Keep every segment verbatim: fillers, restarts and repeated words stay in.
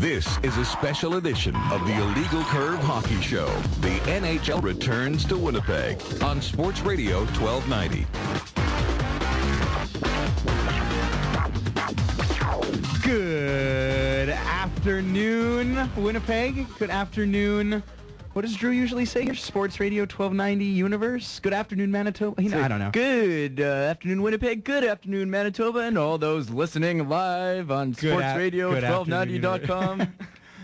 This is a special edition of the Illegal Curve Hockey Show. The N H L returns to Winnipeg on Sports Radio twelve ninety. Good afternoon, Winnipeg. Good afternoon. What does Drew usually say here? Sports Radio twelve ninety Universe. Good afternoon, Manitoba. You know, I don't know. Good uh, afternoon, Winnipeg. Good afternoon, Manitoba, and all those listening live on Good Sports a- Radio twelve ninety dot com. uh,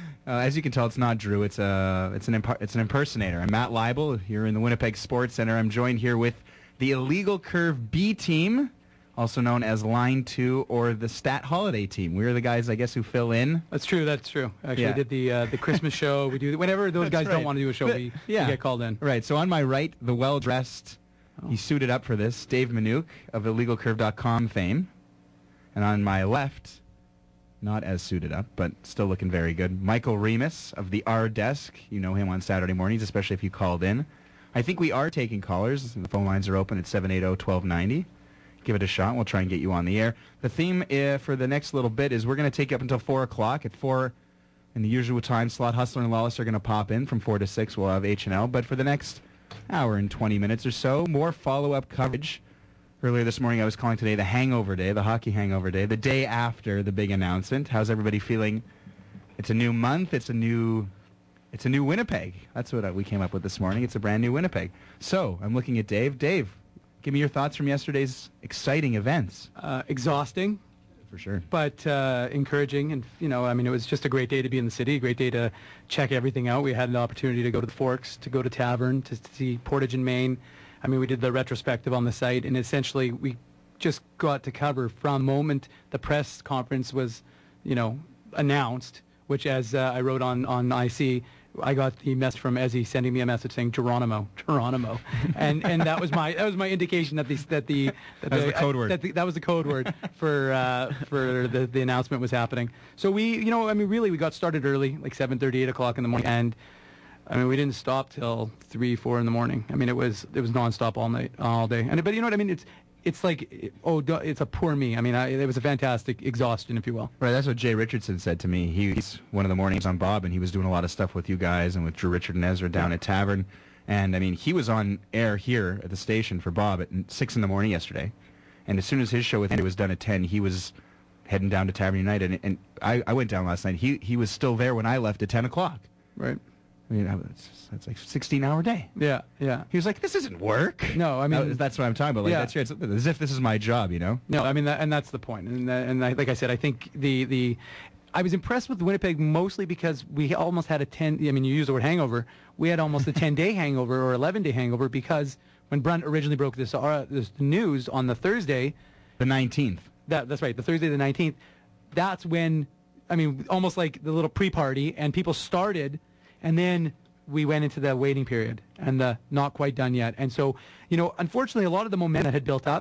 as you can tell, it's not Drew. It's a it's an imp- it's an impersonator. I'm Matt Leibel here in the Winnipeg Sports Center. I'm joined here with the Illegal Curve B team, also known as Line Two or the Stat Holiday team. We're the guys, I guess, who fill in. That's true. That's true. Actually, Yeah. we did the uh, the Christmas show. We do whenever those That's guys right. don't want to do a show, But- we, yeah. we get called in. Right. So on my right, the well-dressed, Oh. he's suited up for this, Dave Minuk of illegal curve dot com fame. And on my left, not as suited up, but still looking very good, Michael Remus of the R Desk. You know him on Saturday mornings, especially if you called in. I think we are taking callers. The phone lines are open at seven eight zero, one two nine zero. Give it a shot. We'll try and get you on the air. The theme uh, for the next little bit is we're going to take you up until four o'clock. At four, in the usual time slot, Hustler and Lawless are going to pop in. From four to six, we'll have H and L. But for the next hour and twenty minutes or so, more follow-up coverage. Earlier this morning, I was calling today the hangover day, the hockey hangover day, the day after the big announcement. How's everybody feeling? It's a new month. It's a new... It's a new Winnipeg. That's what uh, we came up with this morning. It's a brand new Winnipeg. So, I'm looking at Dave. Dave, give me your thoughts from yesterday's exciting events. Uh, exhausting, For sure. but uh, encouraging. And, you know, I mean, it was just a great day to be in the city, a great day to check everything out. We had an opportunity to go to the Forks, to go to Tavern, to see Portage and Main. I mean, we did the retrospective on the site, and essentially we just got to cover from the moment the press conference was, you know, announced, which, as uh, I wrote on, on I C, I got the message from Ezzy sending me a message saying Geronimo, Geronimo, and and that was my that was my indication that the that the that, That was the code word. That, the, that was the code word for uh, for the the announcement was happening. So we, you know, I mean, really, we got started early, like seven thirty, eight o'clock in the morning, and I mean, we didn't stop till three, four in the morning. I mean, it was it was nonstop all night, all day. And but you know what I mean? It's it's like oh, duh, it's a poor me. I mean, I, it was a fantastic exhaustion, if you will. Right, that's what Jay Richardson said to me. He, he's one of the mornings on Bob, and he was doing a lot of stuff with you guys and with Drew Richard and Ezra down at Tavern. And, I mean, he was on air here at the station for Bob at six in the morning yesterday. And as soon as his show with Andy was done at ten, he was heading down to Tavern United. And, and I, I went down last night. He he was still there when I left at ten o'clock. Right. I mean, that's, that's like a sixteen-hour day. Yeah. Yeah. He was like, this isn't work. No, I mean- That- that's what I'm talking about. Like, Yeah. that's right. It's as if this is my job, you know? No, I mean, that, and that's the point. And, uh, and I, like I said, I think the, the I was impressed with Winnipeg mostly because we almost had a ten. I mean, you used the word hangover. We had almost a ten-day hangover or eleven-day hangover because when Brunt originally broke this, uh, this news on the Thursday, The nineteenth. that that's right, the Thursday the nineteenth. That's when, I mean, almost like the little pre-party, and people started, and then we went into the waiting period and the not quite done yet. And so, you know, unfortunately, a lot of the momentum that had built up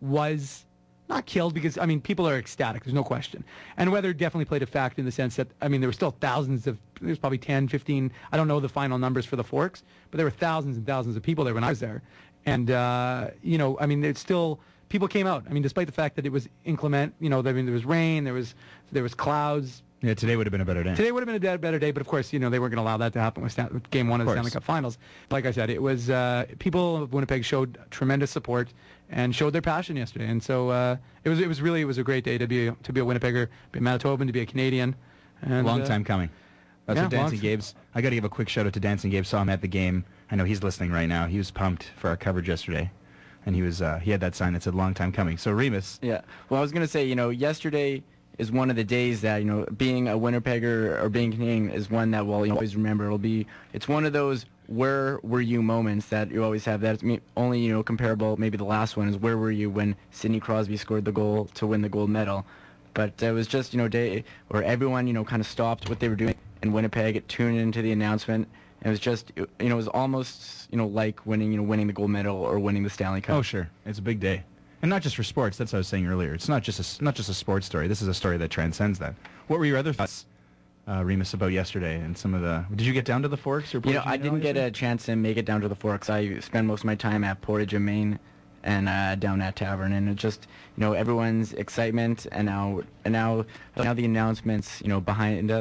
was not killed because, I mean, people are ecstatic. There's no question. And weather definitely played a factor in the sense that, I mean, there were still thousands of, there's probably ten, fifteen, I don't know the final numbers for the Forks, but there were thousands and thousands of people there when I was there. And, uh, you know, I mean, it's still, people came out. I mean, despite the fact that it was inclement, you know, I mean, there was rain, there was, there was clouds. Yeah, today would have been a better day. Today would have been a de- better day, but of course, you know, they weren't going to allow that to happen with, Stan- with Game One of the Of Stanley course. Cup Finals. Like I said, it was uh, people of Winnipeg showed tremendous support and showed their passion yesterday, and so uh, it was it was really it was a great day to be a, to be a Winnipegger, be a Manitoban, to be a Canadian. And, Long uh, time coming. That's yeah, what Dancing long- Gabe's. I got to give a quick shout out to Dancing Gabe. Saw him at the game. I know he's listening right now. He was pumped for our coverage yesterday, and he was uh, he had that sign that said "Long time coming." So Remus, Yeah. Well, I was going to say, you know, yesterday is one of the days that, you know, being a Winnipegger or being Canadian is one that we'll, you know, always remember. It'll be, it's one of those where were you moments that you always have. That's me- only, you know, comparable, maybe the last one is where were you when Sidney Crosby scored the goal to win the gold medal. But it was just, you know, a day where everyone, you know, kind of stopped what they were doing in Winnipeg, tuned into the announcement. And it was just, you know, it was almost, you know, like winning, you know, winning the gold medal or winning the Stanley Cup. oh sure, it's a big day, and not just for sports. That's what I was saying earlier. It's not just a s- not just a sports story. This is a story that transcends that. What were your other thoughts, uh, Remus, about yesterday and some of the? Did you get down to the Forks or? You know, Portage I and didn't get yesterday? a chance to make it down to the Forks. I spend most of my time at Portage and Main and uh, down at Tavern, and it just, you know, everyone's excitement, and now, and now, now the announcements, you know, behind us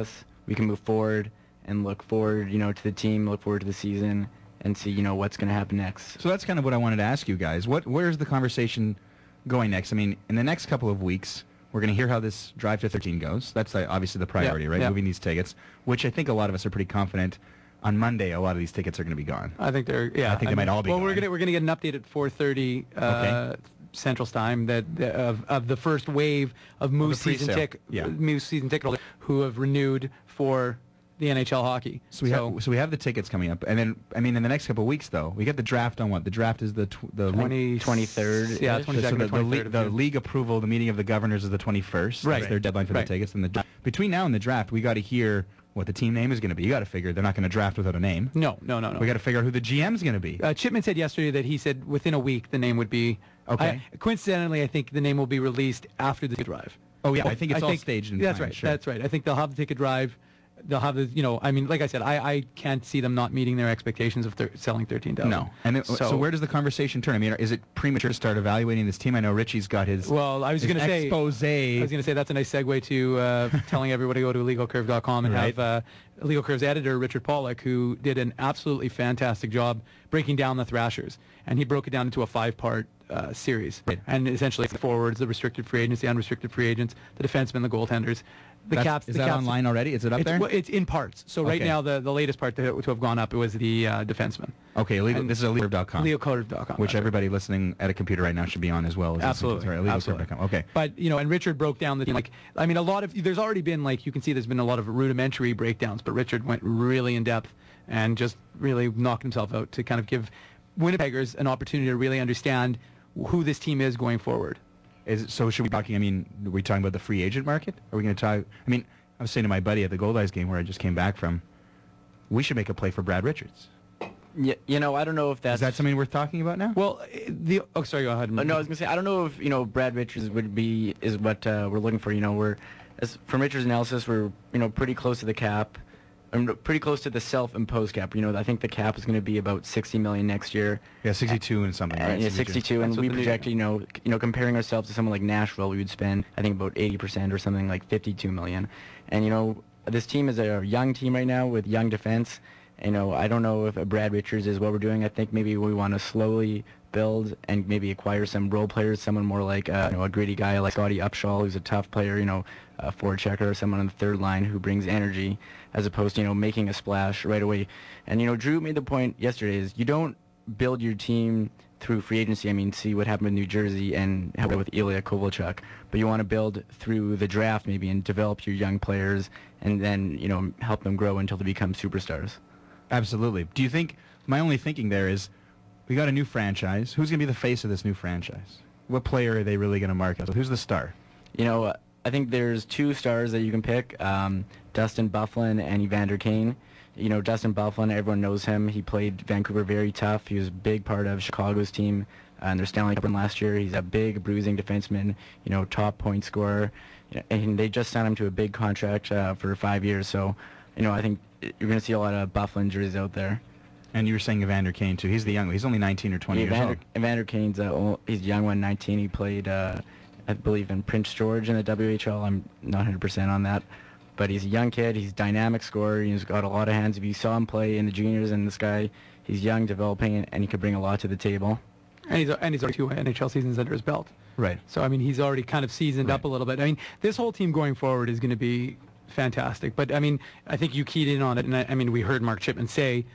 we can move forward and look forward, you know, to the team, look forward to the season, and see, you know, what's going to happen next. So that's kind of what I wanted to ask you guys. What, where's the conversation going next? I mean, in the next couple of weeks, we're going to hear how this Drive to thirteen goes. That's uh, obviously the priority, Yeah, right? yeah. Moving these tickets, which I think a lot of us are pretty confident. On Monday, a lot of these tickets are going to be gone. I think they're yeah. I think they might all be Well, we're gone. gonna we're gonna get an update at four thirty uh, Okay. Central Time that uh, of of the first wave of Moose the season pre-sale. tick Yeah. Moose season ticket holders who have renewed for the N H L hockey. So we have so we have the tickets coming up, and then I mean in the next couple of weeks though, we get the draft on what? The draft is the tw- the twenty twenty-third. Yeah, So twenty So second the, or the, twenty le- third. the league approval, the meeting of the governors is the twenty-first. Right. That's their deadline for Right. the tickets. And the dra- between now and the draft, we got to hear what the team name is going to be. You got to figure they're not going to draft without a name. No, no, no, no. We got to figure out who the G M is going to be. Uh, Chipman said yesterday that he said within a week the name would be. Okay. I, coincidentally, I think the name will be released after the ticket drive. Oh yeah, I think it's all staged and That's planned, right. sure. That's right. I think they'll have the ticket drive. They'll have the, you know, I mean, like I said, I, I can't see them not meeting their expectations of thir- selling thirteen thousand. No. And it, so, where does the conversation turn? I mean, is it premature to start evaluating this team? I know Richie's got his. Well, I was his going to say. expose. I was going to say that's a nice segue to uh, telling everybody to go to illegal curve dot com and Right. have uh, Illegal Curve's editor, Richard Pollack, who did an absolutely fantastic job breaking down the Thrashers. And he broke it down into a five-part uh, series. Right. And essentially the forwards, the restricted free agents, the unrestricted free agents, the defensemen, the goaltenders. The That's- caps, is the that caps, online already? Is it up it's, there? well, it's in parts. So right Okay. now, the, the latest part to, to have gone up was the uh, defenseman. Okay, illegal, and this is illegal curve dot com. illegal curve dot com. Which that's right. everybody listening at a computer right now should be on as well. As Absolutely. Right, illegal Absolutely. curve dot com. Okay. But, you know, and Richard broke down the team. Like, I mean, a lot of, there's already been, like, you can see there's been a lot of rudimentary breakdowns, but Richard went really in depth and just really knocked himself out to kind of give Winnipeggers an opportunity to really understand who this team is going forward. Is it, so should we be talking, I mean, are we talking about the free agent market? Are we going to talk, I mean, I was saying to my buddy at the Gold Eyes game where I just came back from, we should make a play for Brad Richards. Yeah, you know, I don't know if that's Is that something worth talking about now? Well, eh, the, oh, sorry, go ahead. Uh, no, I was gonna say I don't know if you know Brad Richards would be is what uh, we're looking for. You know, we're as from Richards' analysis, we're you know pretty close to the cap, um, pretty close to the self-imposed cap. You know, I think the cap is going to be about sixty million next year. Yeah, sixty-two and something, right? And, yeah, sixty-two, and That's we what the- project, you know, you know, comparing ourselves to someone like Nashville, we would spend, I think, about eighty percent or something like fifty-two million. And you know, this team is a young team right now with young defense. You know, I don't know if Brad Richards is what we're doing. I think maybe we want to slowly build and maybe acquire some role players, someone more like uh, you know, a gritty guy like Scotty Upshaw, who's a tough player, you know, a forward checker, or someone on the third line who brings energy, as opposed to, you know, making a splash right away. And, you know, Drew made the point yesterday is you don't build your team through free agency. I mean, see what happened with New Jersey and how with Ilya Kovalchuk. But you want to build through the draft maybe and develop your young players and then, you know, help them grow until they become superstars. Absolutely. Do you think, my only thinking there is, we got a new franchise. Who's going to be the face of this new franchise? What player are they really going to market? Who's the star? You know, uh, I think there's two stars that you can pick, um, Dustin Byfuglien and Evander Kane. You know, Dustin Byfuglien, everyone knows him. He played Vancouver very tough. He was a big part of Chicago's team uh, in their Stanley Cup run last year. He's a big bruising defenseman, you know, top point scorer. You know, and they just signed him to a big contract uh, for five years. So, you know, I think you're going to see a lot of Byfuglien jerseys out there. And you were saying Evander Kane, too. He's the young one. He's only nineteen or twenty Yeah, years Evander, old. Evander Kane's uh, ol- he's a young one, nineteen. He played, uh, I believe, in Prince George in the W H L. I'm not one hundred percent on that. But he's a young kid. He's a dynamic scorer. He's got a lot of hands. If you saw him play in the juniors and this guy, he's young, developing, and, and he could bring a lot to the table. And he's, and he's already two N H L seasons under his belt. Right. So, I mean, he's already kind of seasoned Right. up a little bit. I mean, this whole team going forward is going to be fantastic. But, I mean, I think you keyed in on it. And, I, I mean, we heard Mark Chipman say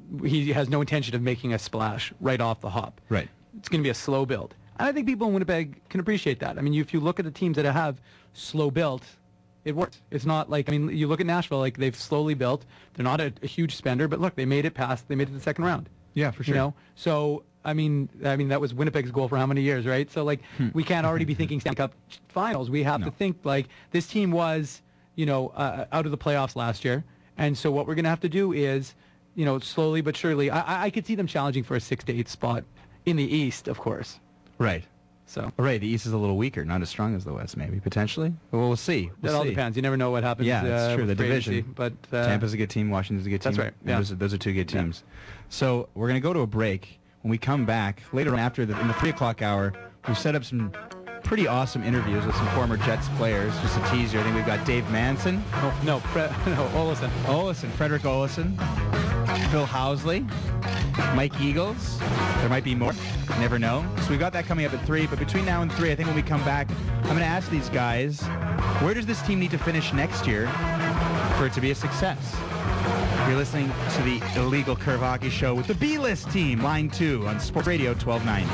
he has no intention of making a splash right off the hop. Right. It's going to be a slow build. And I think people in Winnipeg can appreciate that. I mean, if you look at the teams that have slow built, it works. It's not like, I mean, you look at Nashville, like they've slowly built. They're not a, a huge spender, but look, they made it past, they made it to the second round. Yeah, for You know, so I mean, I mean that was Winnipeg's goal for how many years, right? So like, we can't already be thinking Stanley Cup Finals. We have No. to think like this team was, you know, uh, out of the playoffs last year, and so what we're going to have to do is, you know, slowly but surely. I, I- I could see them challenging for a six to eight spot in the East, of course. Right. So Right. The East is a little weaker, not as strong as the West, maybe, potentially. Well, we'll see. We'll that all see. depends. You never know what happens. Yeah, that's uh, true. The with free agency, division. but uh, Tampa's a good team. Washington's a good team. That's right, And yeah. Those, are, those are two good Yeah. teams. So we're going to go to a break. When we come back, later on after the, in the three o'clock hour, we've set up some pretty awesome interviews with some former Jets players. Just a teaser. I think we've got Dave Manson. Oh, no, Fre- no, Olesen. Olesen, Frederick Olesen. Phil Housley. Mike Eagles. There might be more. You never know. So we've got that coming up at three. But between now and three, I think when we come back, I'm going to ask these guys, where does this team need to finish next year for it to be a success? You're listening to the Illegal Curve Hockey Show with the B-List team, Line two on Sports Radio twelve ninety.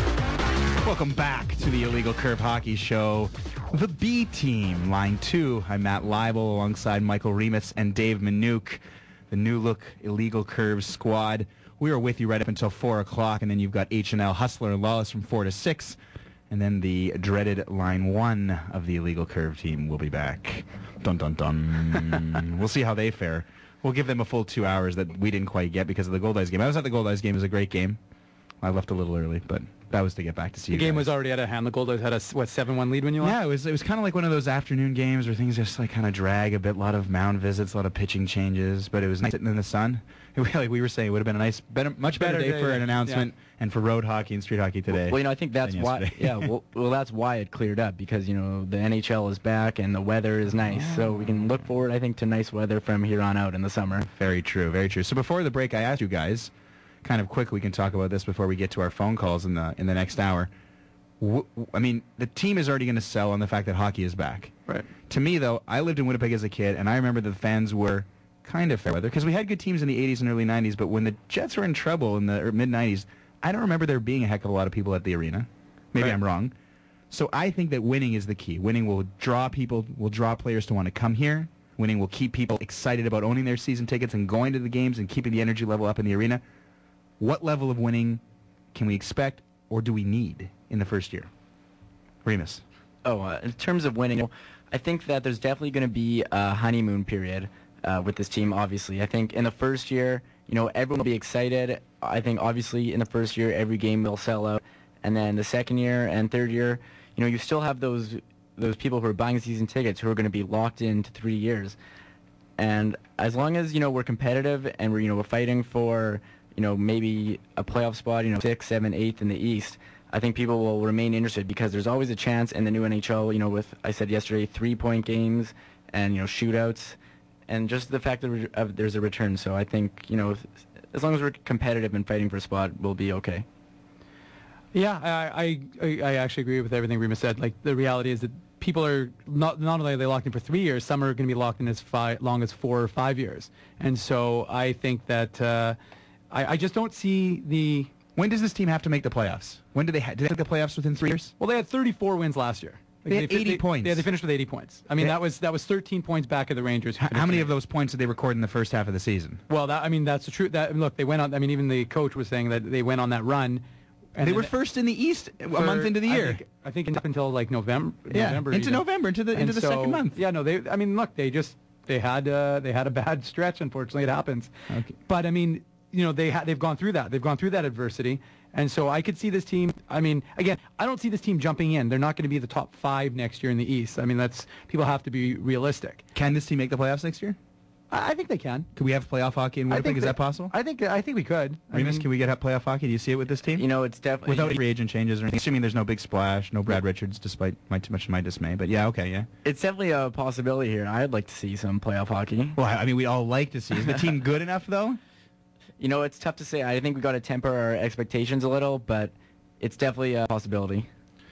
Welcome back to the Illegal Curve Hockey Show, the B team, Line two. I'm Matt Leibel alongside Michael Remus and Dave Minuk, the new look Illegal Curve squad. We are with you right up until four o'clock, and then you've got H and L, Hustler, and Lawless from four to six, and then the dreaded Line one of the Illegal Curve team will be back. Dun, dun, dun. We'll see how they fare. We'll give them a full two hours that we didn't quite get because of the Gold Eyes game. I was at the Gold Eyes game. It was a great game. I left a little early, but that was to get back to see The you game guys. was already out of hand. The Gold Eyes had a, what, seven one lead when you left? Yeah, it was it was kind of like one of those afternoon games where things just like kind of drag a bit. A lot of mound visits, a lot of pitching changes, but it was nice sitting in the sun. It, like we were saying, it would have been a nice, better, much better, Better day day, for yeah. an announcement Yeah. and for road hockey and street hockey today. Well, you know, I think that's than why. yesterday. Yeah, well, well, that's why it cleared up because you know the N H L is back and the weather is nice, so we can look forward, I think, to nice weather from here on out in the summer. Very true, very true. So before the break, I asked you guys, kind of quick, we can talk about this before we get to our phone calls in the in the next hour. W- I mean, the team is already going to sell on the fact that hockey is back. Right. To me, though, I lived in Winnipeg as a kid, and I remember the fans were kind of fair weather because we had good teams in the eighties and early nineties, but when the Jets were in trouble in the mid nineties, I don't remember there being a heck of a lot of people at the arena. Maybe Right. I'm wrong. So I think that winning is the key. Winning will draw people, will draw players to want to come here. Winning will keep people excited about owning their season tickets and going to the games and keeping the energy level up in the arena. What level of winning can we expect or do we need in the first year? Remus. Oh, uh, in terms of winning, I think that there's definitely going to be a honeymoon period uh, with this team, obviously. I think in the first year, you know, everyone will be excited. I think, obviously, in the first year, every game will sell out. And then the second year and third year, you know, you still have those those people who are buying season tickets who are going to be locked into three years. And as long as, you know, we're competitive and we're, you know, we're fighting for, you know, maybe a playoff spot, you know, sixth, seventh, eighth in the East, I think people will remain interested because there's always a chance in the new N H L, you know, with, I said yesterday, three-point games and, you know, shootouts, and just the fact that re- uh, there's a return. So I think, you know, if, as long as we're competitive and fighting for a spot, we'll be okay. Yeah, I, I I actually agree with everything Remus said. Like, the reality is that people are not not only are they locked in for three years, some are going to be locked in as fi- long as four or five years. And so I think that uh, I, I just don't see the. When does this team have to make the playoffs? When do they ha- do they make the playoffs within three years? Well, they had thirty-four wins last year. Like, They had fi- eighty points. Yeah, they finished with eighty points. I mean, They- that was that was thirteen points back of the Rangers. who H- finished How many with of those points did they record in the first half of the season? Well, that, I mean, that's the truth. That look, they went on. I mean, even the coach was saying that they went on that run. And They then were first in the East a for- month into the I year. think, I think up until like November. Yeah, November into even. November, into the And into the so, second month. Yeah, no, they. I mean, look, they just they had uh, they had a bad stretch. Unfortunately, it happens. Okay. But I mean, you know, they ha- they've gone through that. They've gone through that adversity, and so I could see this team. I mean, again, I don't see this team jumping in. They're not going to be the top five next year in the East. I mean, that's people have to be realistic. Can this team make the playoffs next year? I, I think they can. Could we have playoff hockey in I Winnipeg? think Is they- that possible? I think I think we could. I Remus, mean, can we get playoff hockey? Do you see it with this team? You know, it's definitely Without free agent changes or anything, assuming there's no big splash, no Brad Richards, despite my, too much of my dismay. But yeah, okay, yeah. It's definitely a possibility here. I'd like to see some playoff hockey. Well, I I mean, we all like to see. Is the team good enough, though? You know, it's tough to say. I think we got to temper our expectations a little, but it's definitely a possibility.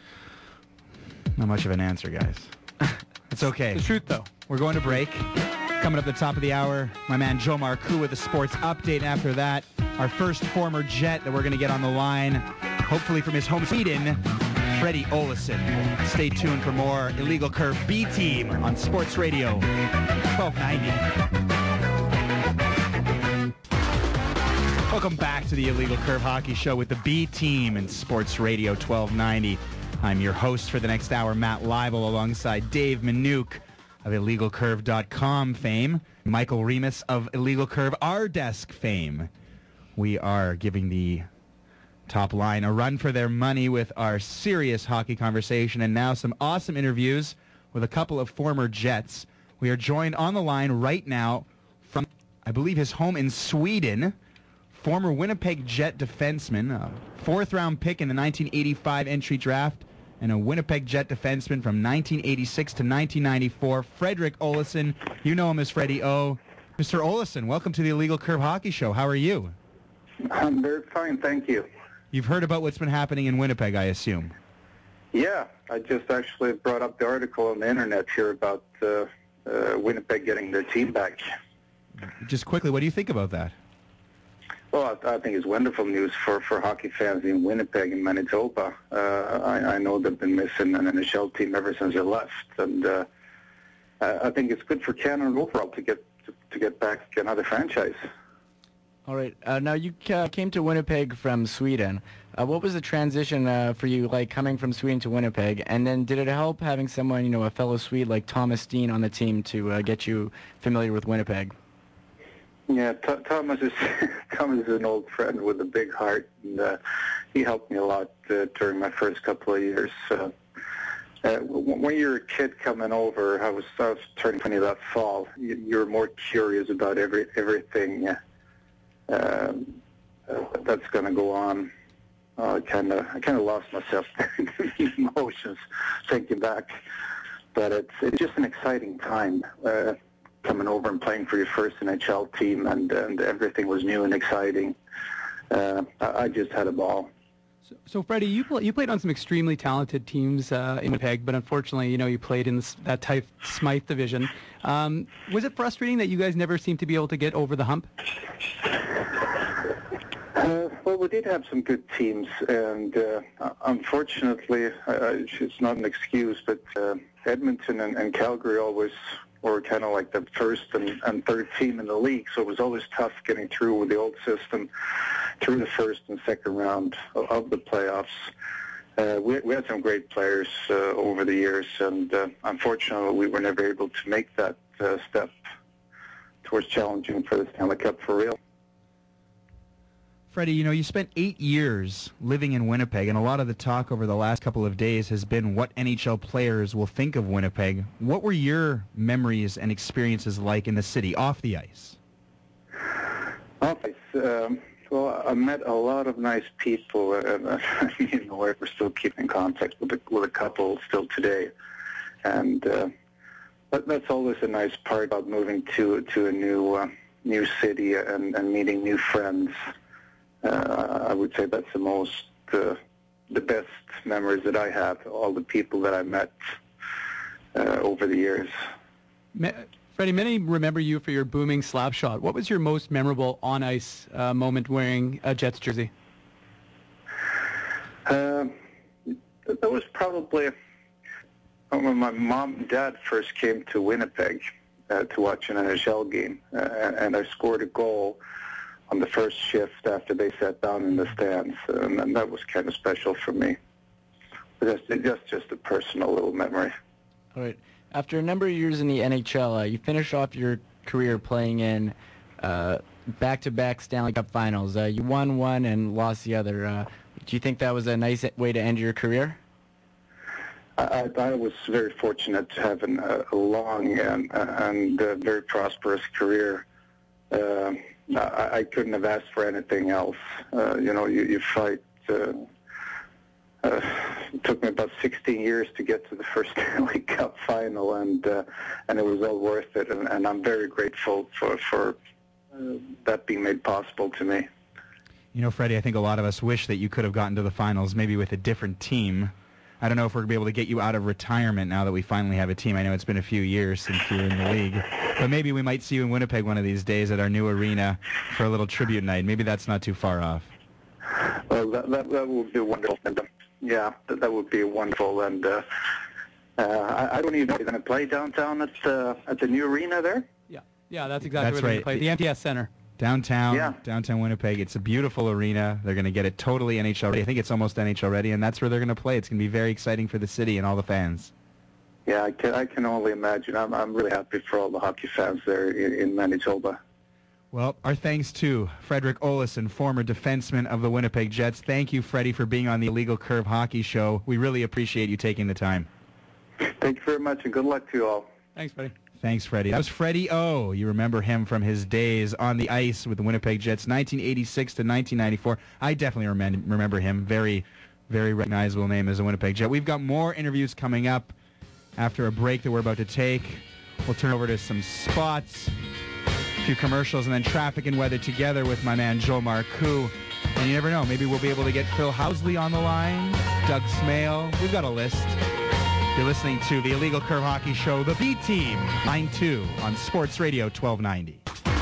Not much of an answer, guys. It's okay. the truth, though. We're going to break. Coming up at the top of the hour, my man Joe Marcoux with a sports update. And after that, our first former Jet that we're going to get on the line, hopefully from his home Sweden, Freddie Olesen. Stay tuned for more Illegal Curve B Team on Sports Radio twelve ninety. Welcome back to the Illegal Curve Hockey Show with the B Team and Sports Radio twelve ninety. I'm your host for the next hour, Matt Leibel, alongside Dave Minuk of illegal curve dot com fame, Michael Remus of Illegal Curve Our Desk fame. We are giving the top line a run for their money with our serious hockey conversation and now some awesome interviews with a couple of former Jets. We are joined on the line right now from, I believe, his home in Sweden, former Winnipeg Jet defenseman, a fourth round pick in the nineteen eighty-five entry draft, and a Winnipeg Jet defenseman from nineteen eighty-six to nineteen ninety-four, Fredrik Olausson. You know him as Freddie O. Mister Olausson, welcome to the Illegal Curve Hockey Show. How are you? I'm very fine, thank you. You've heard about what's been happening in Winnipeg, I assume. Yeah, I just actually brought up the article on the internet here about uh, uh, Winnipeg getting their team back. Just quickly, what do you think about that? Well, I, I think it's wonderful news for, for hockey fans in Winnipeg and Manitoba. Uh, I, I know they've been missing an N H L team ever since they left, and uh, I think it's good for Canada overall to get to, to get back another franchise. All right. Uh, now, you ca- came to Winnipeg from Sweden. Uh, what was the transition uh, for you, like coming from Sweden to Winnipeg? And then did it help having someone, you know, a fellow Swede like Thomas Steen on the team to uh, get you familiar with Winnipeg? Yeah, T- Thomas is Thomas is an old friend with a big heart, and uh, he helped me a lot uh, during my first couple of years. Uh, uh, when you're a kid coming over, I was, I was turning twenty that fall. You, you're more curious about every everything uh, uh, that's going to go on. Uh, I kind of I kind of lost myself in the emotions thinking back, but it's it's just an exciting time. Uh, coming over and playing for your first N H L team, and, and everything was new and exciting. Uh, I, I just had a ball. So, so Freddie, you pl- you played on some extremely talented teams uh, in Winnipeg, but unfortunately, you know, you played in this, that type Smythe division. Um, was it frustrating that you guys never seemed to be able to get over the hump? Uh, well, we did have some good teams, and uh, unfortunately, uh, it's not an excuse, but uh, Edmonton and, and Calgary always were kind of like the first and, and third team in the league, so it was always tough getting through with the old system through the first and second round of, of the playoffs. Uh, we, we had some great players uh, over the years, and uh, unfortunately we were never able to make that uh, step towards challenging for the Stanley Cup for real. Freddie, you know, you spent eight years living in Winnipeg, and a lot of the talk over the last couple of days has been what N H L players will think of Winnipeg. What were your memories and experiences like in the city, off the ice? Off ice, um, well, I met a lot of nice people, and uh, me and my wife are still keeping in contact with a, with a couple still today. And uh, that, that's always a nice part about moving to to a new uh, new city and, and meeting new friends. Uh, I would say that's the most, uh, the best memories that I have, all the people that I met uh, over the years. Ma- Freddie, many remember you for your booming slap shot. What was your most memorable on-ice uh, moment wearing a Jets jersey? Uh, that was probably when my mom and dad first came to Winnipeg uh, to watch an N H L game, uh, and I scored a goal on the first shift after they sat down in the stands, and, and that was kind of special for me. But that's just, just a personal little memory. All right. After a number of years in the N H L, uh, you finished off your career playing in uh, back-to-back Stanley Cup finals. Uh, you won one and lost the other. Uh, do you think that was a nice way to end your career? I, I was very fortunate to have an, a, a long and, and uh, very prosperous career. Uh, I, I couldn't have asked for anything else. Uh, you know, you, you fight. Uh, uh, it took me about sixteen years to get to the first Stanley Cup final, and uh, and it was all worth it. And, and I'm very grateful for for uh, that being made possible to me. You know, Freddie, I think a lot of us wish that you could have gotten to the finals, maybe with a different team. I don't know if we're going to be able to get you out of retirement now that we finally have a team. I know it's been a few years since you were in the league. But maybe we might see you in Winnipeg one of these days at our new arena for a little tribute night. Maybe that's not too far off. Well, that that, that would be wonderful. And, uh, yeah, that, that would be wonderful. And uh, uh, I, I don't even know if you're going to play downtown at, uh, at the new arena there? Yeah, yeah, that's exactly That's where right. they play. The M T S Center. Downtown, Yeah. downtown Winnipeg. It's a beautiful arena. They're going to get it totally N H L ready. I think it's almost N H L ready, and that's where they're going to play. It's going to be very exciting for the city and all the fans. Yeah, I can, I can only imagine. I'm, I'm really happy for all the hockey fans there in, in Manitoba. Well, our thanks to Fredrik Olausson, former defenseman of the Winnipeg Jets. Thank you, Freddie, for being on the Illegal Curve Hockey Show. We really appreciate you taking the time. Thank you very much, and good luck to you all. Thanks, Freddie. Thanks, Freddie. That was Freddie O. You remember him from his days on the ice with the Winnipeg Jets, nineteen eighty-six to nineteen ninety-four. I definitely remem- remember him. Very, very recognizable name as a Winnipeg Jet. We've got more interviews coming up after a break that we're about to take. We'll turn over to some spots, a few commercials, and then traffic and weather together with my man Joel Marcoux. And you never know, maybe we'll be able to get Phil Housley on the line, Doug Smale. We've got a list. You're listening to the Illegal Curve Hockey Show, The B Team, line two on Sports Radio twelve ninety.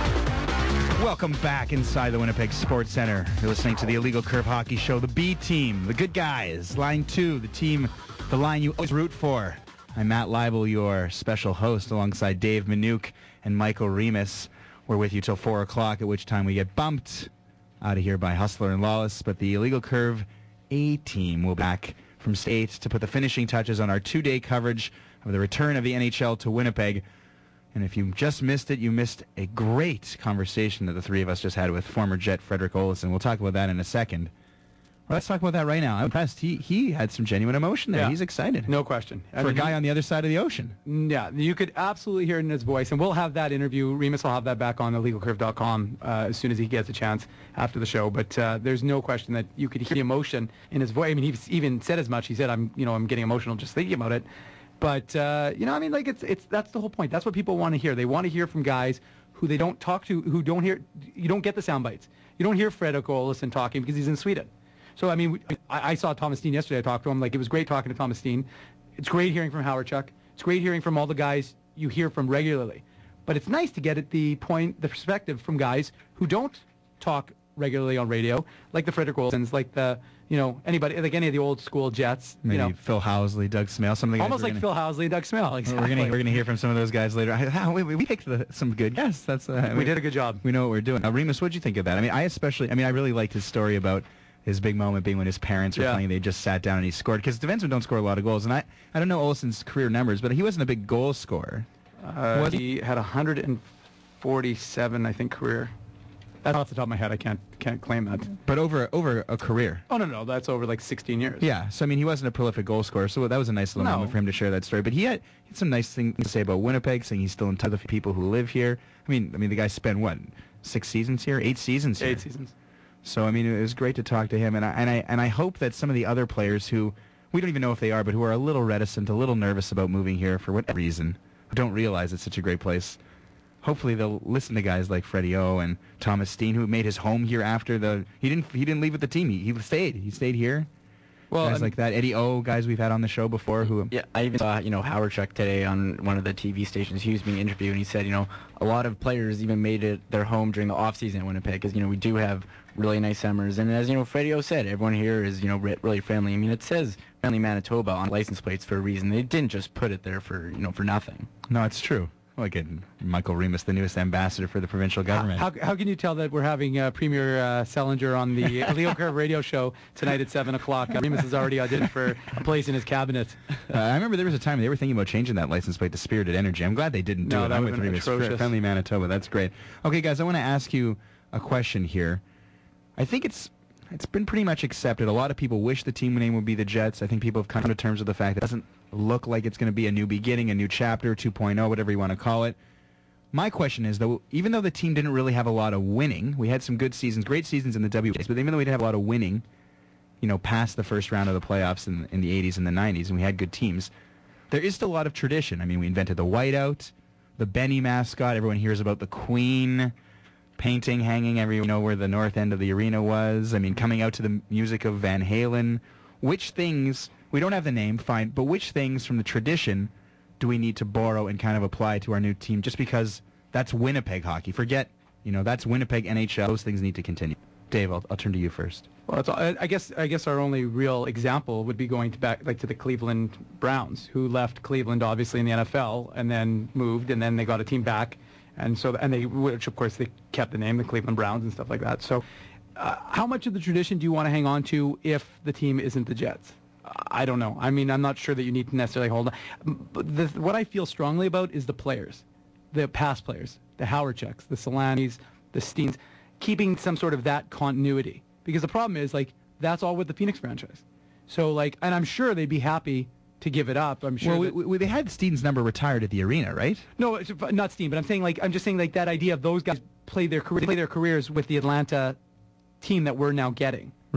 Welcome back inside the Winnipeg Sports Center. You're listening to the Illegal Curve Hockey Show, The B Team, the good guys, line two, the team, the line you always root for. I'm Matt Leibel, your special host, alongside Dave Minuk and Michael Remus. We're with you till four o'clock, at which time we get bumped out of here by Hustler and Lawless. But the Illegal Curve A-Team will be back from state to put the finishing touches on our two-day coverage of the return of the N H L to Winnipeg. And if you just missed it, you missed a great conversation that the three of us just had with former Jet Frederick Olofsson. We'll talk about that in a second. Well, let's talk about that right now. I'm impressed. He he had some genuine emotion there. Yeah. He's excited. No question. I For mean, a guy he- on the other side of the ocean. Yeah, you could absolutely hear it in his voice, and we'll have that interview. Remus will have that back on illegal curve dot com uh, as soon as he gets a chance after the show. But uh, there's no question that you could hear the emotion in his voice. I mean, he even said as much. He said, "I'm, you know, I'm getting emotional just thinking about it." But uh, you know, I mean, like it's it's that's the whole point. That's what people want to hear. They want to hear from guys who they don't talk to, who don't hear. You don't get the sound bites. You don't hear Fredrik Olofsson talking because he's in Sweden. So, I mean, we- I, I saw Thomas Steen yesterday. I talked to him. Like, it was great talking to Thomas Steen. It's great hearing from Howard Chuck. It's great hearing from all the guys you hear from regularly. But it's nice to get at the point, the perspective from guys who don't talk regularly on radio, like the Fredrik Olofssons, like the, you know, anybody, like any of the old school Jets. Maybe you know, Phil Housley, Doug Smale, some of the guys almost we're like gonna, Phil Housley, Doug Smale. Exactly. We're gonna we're gonna hear from some of those guys later. I, we, we picked the, some good guests. That's uh, We did a good job. We know what we're doing. Now, Remus, what'd you think of that? I mean, I especially, I mean, I really liked his story about his big moment being when his parents were Yeah. playing. They just sat down and he scored. Because defensemen don't score a lot of goals. And I, I don't know Olsson's career numbers, but he wasn't a big goal scorer. Uh, Was he had one hundred forty-seven, I think, career. That's off the top of my head. I can't can't claim that. But over over a career. Oh, no, no. That's over like sixteen years. Yeah, so I mean, he wasn't a prolific goal scorer, so that was a nice little No. moment for him to share that story. But he had, he had some nice things to say about Winnipeg, saying he's still in touch with the people who live here. I mean, I mean, the guy spent what, six seasons here, eight seasons here. Eight seasons. So I mean, it was great to talk to him, and I and I and I hope that some of the other players who we don't even know if they are, but who are a little reticent, a little nervous about moving here for whatever reason, who don't realize it's such a great place. Hopefully they'll listen to guys like Freddie O and Thomas Steen, who made his home here after the he didn't he didn't leave with the team. He, he stayed. He stayed here. Well, guys I mean- like that, Eddie O, guys we've had on the show before. Who Yeah, I even saw, you know, Howard Chuck today on one of the T V stations. He was being interviewed, and he said, you know, a lot of players even made it their home during the off-season in Winnipeg because, you know, we do have really nice summers. And as, you know, Freddie O said, everyone here is, you know, re- really friendly. I mean, it says Friendly Manitoba on license plates for a reason. They didn't just put it there for, you know, for nothing. No, it's true. Look at Michael Remus, the newest ambassador for the provincial government. How, how can you tell that we're having uh, Premier uh, Selinger on the Illegal Curve radio show tonight at seven o'clock? Uh, Remus has already auditioned for a place in his cabinet. Uh, I remember there was a time they were thinking about changing that license plate to Spirited Energy. I'm glad they didn't do No, it. that I'm would've with been Remus. atrocious. Friendly Manitoba. That's great. Okay, guys, I want to ask you a question here. I think it's it's been pretty much accepted. A lot of people wish the team name would be the Jets. I think people have come to terms with the fact that it doesn't look like it's going to be a new beginning, a new chapter, two point oh, whatever you want to call it. My question is, though, even though the team didn't really have a lot of winning, we had some good seasons, great seasons in the W H L, but even though we didn't have a lot of winning, you know, past the first round of the playoffs in, in the eighties and the nineties, and we had good teams, there is still a lot of tradition. I mean, we invented the whiteout, the Benny mascot. Everyone hears about the Queen painting hanging everywhere. You know where the north end of the arena was. I mean, coming out to the music of Van Halen. Which things, we don't have the name, fine, but which things from the tradition do we need to borrow and kind of apply to our new team, just because that's Winnipeg hockey? Forget, you know, that's Winnipeg N H L. Those things need to continue. Dave, I'll, I'll turn to you first. Well, it's, I I guess I guess our only real example would be going to back like to the Cleveland Browns, who left Cleveland obviously in the N F L and then moved, and then they got a team back, and so and they which of course they kept the name, the Cleveland Browns and stuff like that. So, uh, how much of the tradition do you want to hang on to if the team isn't the Jets? I don't know. I mean, I'm not sure that you need to necessarily hold on. But the, what I feel strongly about is the players, the past players, the Howard Chucks, the Solanis, the Steens, keeping some sort of that continuity. Because the problem is, like, that's all with the Phoenix franchise. So, like, and I'm sure they'd be happy to give it up. I'm sure. Well, that, we, we, they had Steen's number retired at the arena, right? no, it's not Steen, but I'm saying, like, I'm just saying, like, that idea of those guys play their career, play their careers with the Atlanta team that we're now getting. Right.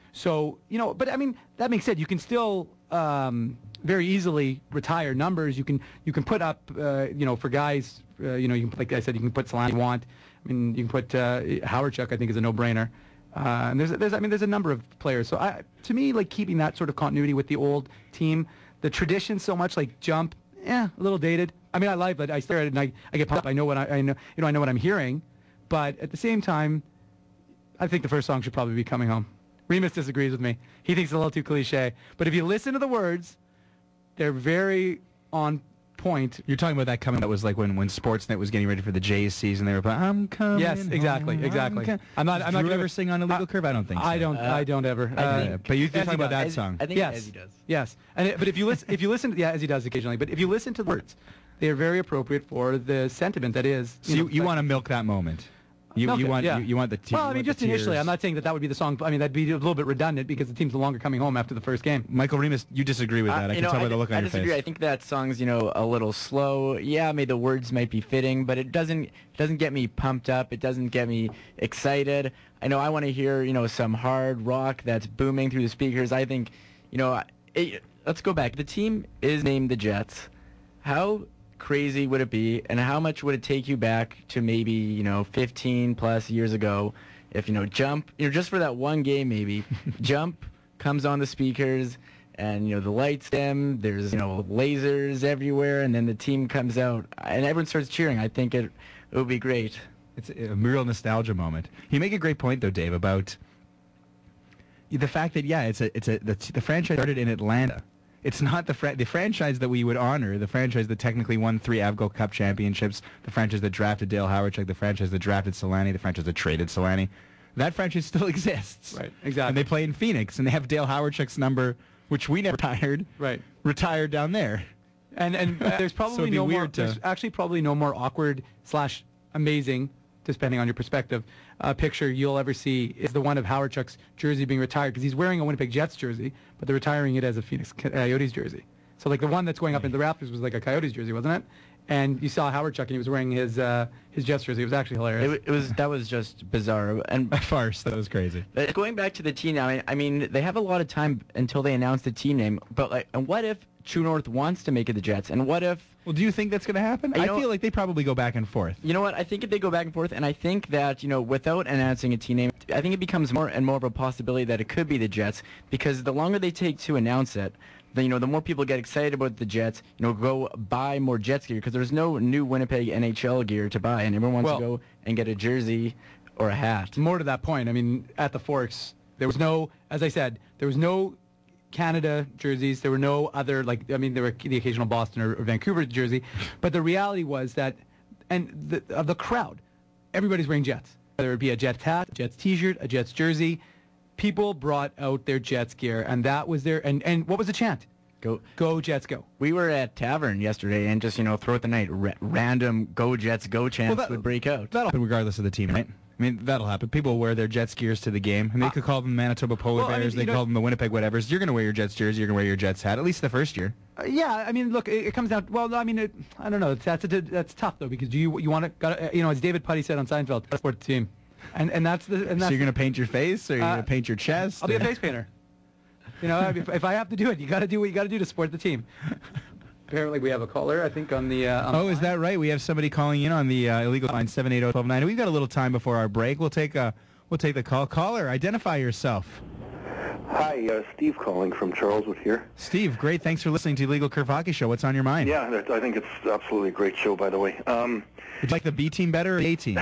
So, you know, but I mean, that being said, you can still um, very easily retire numbers. You can you can put up, uh, you know, for guys, uh, you know, you can, like I said, you can put Solani if you want. I mean, you can put uh, Hawerchuk, I think, is a no-brainer. Uh, and there's, there's, I mean, there's a number of players. So I, to me, like keeping that sort of continuity with the old team, the tradition so much, like jump, yeah, a little dated. I mean, I like it. I stare at it and I, I get pumped up. I know what I, I know, you know, I know what I'm hearing. But at the same time, I think the first song should probably be Coming Home. Remus disagrees with me. He thinks it's a little too cliche. But if you listen to the words, they're very on point. You're talking about that coming. That was like when, when Sportsnet was getting ready for the Jays season. They were playing, I'm coming. Yes, exactly, home, exactly. I'm, I'm not. I'm Drew not ever sing on Illegal uh, Curve? I don't think so. I don't. Uh, I don't ever. I Uh, think- but you, you're As talking he about does. that As- song. I think yes, as he does. yes. And it, but if you listen, if you listen, yeah, as he does occasionally. But if you listen to the words, they are very appropriate for the sentiment that is. So you, know, you like- want to milk that moment. You, Milk you it, want yeah. you, you want the te- Well, I you mean, want just the initially, tears. I'm not saying that that would be the song. I mean, that'd be a little bit redundant because the team's no longer coming home after the first game. Michael Remus, you disagree with Uh, that. I you can know, tell by I the di- look on I your disagree. face. I think that song's, you know, a little slow. Yeah, maybe the words might be fitting, but it doesn't it doesn't get me pumped up. It doesn't get me excited. I know I want to hear, you know, some hard rock that's booming through the speakers. I think, you know, it, let's go back. The team is named the Jets. How crazy would it be, and how much would it take you back to maybe, you know, fifteen plus years ago if, you know, Jump, you know, just for that one game maybe, Jump comes on the speakers and, you know, the lights dim, there's, you know, lasers everywhere, and then the team comes out and everyone starts cheering. I think it, it would be great. It's a real nostalgia moment. You make a great point, though, Dave, about the fact that, yeah, it's a it's a the, the franchise started in Atlanta. It's not the fra- the franchise that we would honor, the franchise that technically won three Avgo Cup championships, the franchise that drafted Dale Hawerchuk, the franchise that drafted Solani, the franchise that traded Solani. That franchise still exists. Right, exactly. And they play in Phoenix, and they have Dale Hawerchuk's number, which we never retired, Right. retired down there. And and uh, there's So probably it'd be no more. weird to- There's actually probably no more awkward slash amazing, depending on your perspective, uh, picture you'll ever see is the one of Hawerchuk's jersey being retired because he's wearing a Winnipeg Jets jersey, but they're retiring it as a Phoenix Coyotes jersey. So like the one that's going up in the Raptors was like a Coyotes jersey, wasn't it? And you saw Hawerchuk and he was wearing his uh, his Jets jersey. It was actually hilarious. It, wa- it was that was just bizarre. And A farce. That was crazy. But going back to the team now, I- I mean, they have a lot of time until they announce the team name. But like, and what if True North wants to make it the Jets? And what if, Well, do you think that's going to happen? You I know- feel like they probably go back and forth. you know what? I think if they go back and forth, and I think that, you know, without announcing a team name, I think it becomes more and more of a possibility that it could be the Jets, because the longer they take to announce it, the, you know, the more people get excited about the Jets, you know, go buy more Jets gear, because there's no new Winnipeg N H L gear to buy, and everyone wants Well- to go and get a jersey or a hat. More to that point, I mean, at the Forks, there was no, as I said, there was no Canada jerseys. There were no other, like, I mean, there were the occasional Boston or, or Vancouver jersey. But the reality was that, and the, of the crowd, everybody's wearing Jets. Whether it be a Jets hat, a Jets t-shirt, a Jets jersey, people brought out their Jets gear, and that was their, and, and what was the chant? Go. Go Jets, go. We were at Tavern yesterday, and just, you know, throughout the night, ra- random "Go Jets, Go" chants that- would break out. That'll happen regardless of the team, right? I mean, that'll happen. People wear their Jets gears to the game, and they could call them Manitoba Polar well, I mean, Bears. you they know- call them the Winnipeg whatevers. You're going to wear your Jets jersey. You're going to wear your Jets hat, at least the first year. Uh, yeah, I mean, look, it, it comes down. Well, I mean, it, I don't know. That's a, that's tough though, because do you you want to, got you know, as David Putty said on Seinfeld, support the team, and and that's the and that's So you're going to paint your face, or you're Uh, going to paint your chest? I'll be a face painter. You know, if, if I have to do it, you got to do what you got to do to support the team. Apparently, we have a caller, I think, on the. Uh, on Oh, the is line. that right? We have somebody calling in on the uh, illegal line seven eight zero one two nine. We've got a little time before our break. We'll take a we'll take the call. Caller, identify yourself. Hi, uh, Steve calling from Charleswood here. Steve, great. Thanks for listening to Illegal Curve Hockey Show. What's on your mind? Yeah, that- I think it's absolutely a great show, by the way. Um, Would you like the B team better or the A team?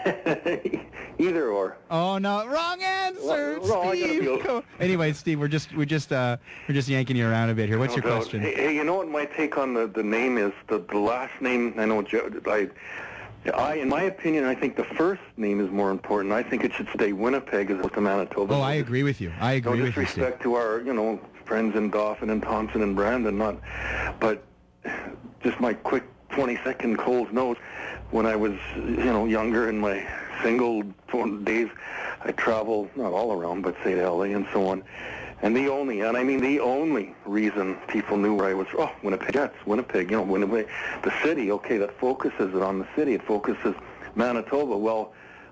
either or. Oh no, wrong answer, Well, no, I gotta Steve. be a- Come- Anyway, Steve, we're just we're just uh we're just yanking you around a bit here. What's No your doubt. question? Hey, hey, you know what my take on the, the name is? The, the last name, I know, Joe, I, I, in my opinion, I think the first name is more important. I think it should stay Winnipeg as opposed to Manitoba. Oh, I agree with you. I No agree with you, Steve. disrespect to our, you know, friends in Dauphin and Thompson and Brandon, not, but just my quick twenty-second Coles note. When I was, you know, younger in my single days, I traveled not all around, but say to L A and so on. And the only, and I mean the only reason people knew where I was, oh, Winnipeg Jets, Winnipeg, you know, Winnipeg, the city. Okay, that focuses it on the city. It focuses Manitoba. Well,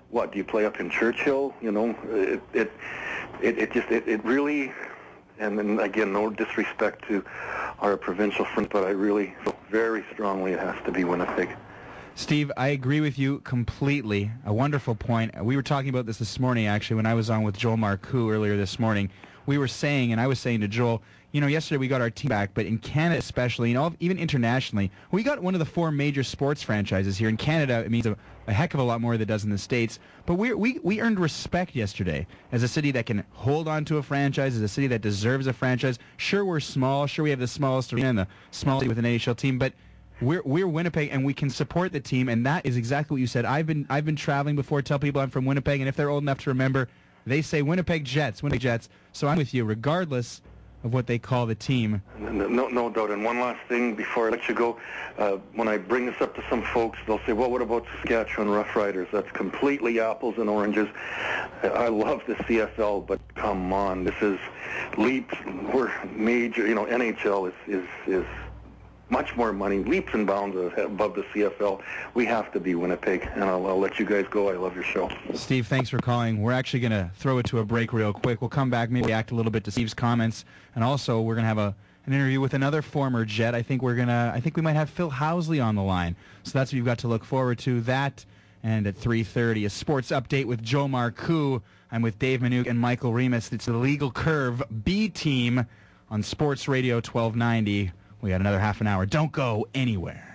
what, do you play up in Churchill? You know, it it it, it just it, it really, and then again, no disrespect to our provincial friends, but I really feel very strongly it has to be Winnipeg. Steve, I agree with you completely. A wonderful point. We were talking about this this morning, actually, when I was on with Joel Marcoux earlier this morning. We were saying, and I was saying to Joel, you know, yesterday we got our team back, but in Canada especially, you know, even internationally, we got one of the four major sports franchises here. In Canada, it means a, a heck of a lot more than it does in the States. But we we we earned respect yesterday as a city that can hold on to a franchise, as a city that deserves a franchise. Sure, we're small. Sure, we have the smallest arena and the smallest with an N H L team, but we're we're Winnipeg, and we can support the team, and that is exactly what you said. I've been I've been traveling before, tell people I'm from Winnipeg, and if they're old enough to remember, they say Winnipeg Jets, Winnipeg Jets. So I'm with you, regardless of what they call the team. No, no doubt. And one last thing before I let you go, uh, when I bring this up to some folks, they'll say, well, what about Saskatchewan Roughriders? That's completely apples and oranges. I love the C F L, but come on, this is leaps. We're major, you know, N H L is, is, is much more money, leaps and bounds above the C F L. We have to be Winnipeg, and I'll, I'll let you guys go. I love your show. Steve, thanks for calling. We're actually going to throw it to a break real quick. We'll come back, maybe react a little bit to Steve's comments, and also we're going to have a an interview with another former Jet. I think we're gonna. I think we might have Phil Housley on the line. So that's what you've got to look forward to. That, and at three thirty, a sports update with Joe Marcoux. I'm with Dave Minuk and Michael Remis. It's the Legal Curve B Team on Sports Radio twelve ninety. We got another half an hour. Don't go anywhere.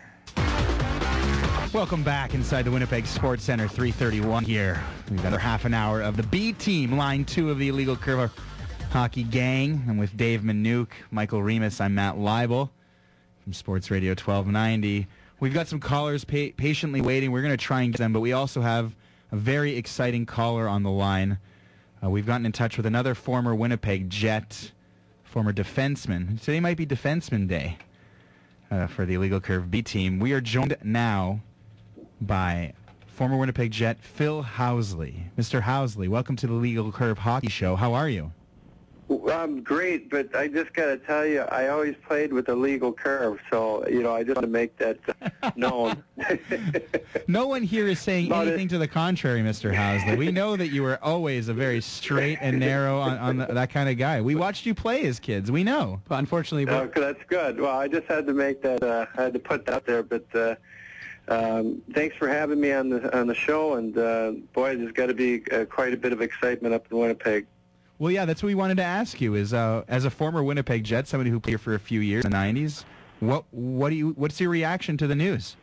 Welcome back inside the Winnipeg Sports Center, three thirty-one here. We've got another half an hour of the B Team, line two of the Illegal Curve Hockey Gang. I'm with Dave Minuk, Michael Remis. I'm Matt Leibel from Sports Radio twelve ninety. We've got some callers pa- patiently waiting. We're going to try and get them, but we also have a very exciting caller on the line. Uh, we've gotten in touch with another former Winnipeg Jet, former defenseman. Today might be Defenseman Day uh, for the Illegal Curve B Team. We are joined now by former Winnipeg Jet Phil Housley. Mister Housley, welcome to the Legal Curve Hockey Show. How are you? I'm great, but I just got to tell you, I always played with the Legal Curve, so, you know, I just want to make that known. No one here is saying Not anything it. to the contrary, Mister Housley. We know that you were always a very straight and narrow on, on the, that kind of guy. We watched you play as kids. We know. But unfortunately, Uh, that's good. Well, I just had to make that, uh, I had to put that out there, but uh, um, thanks for having me on the on the show, and uh, boy, there's got to be uh, quite a bit of excitement up in Winnipeg. Well, yeah, that's what we wanted to ask you. Is uh, as a former Winnipeg Jet, somebody who played here for a few years in the nineties, what what do you what's your reaction to the news?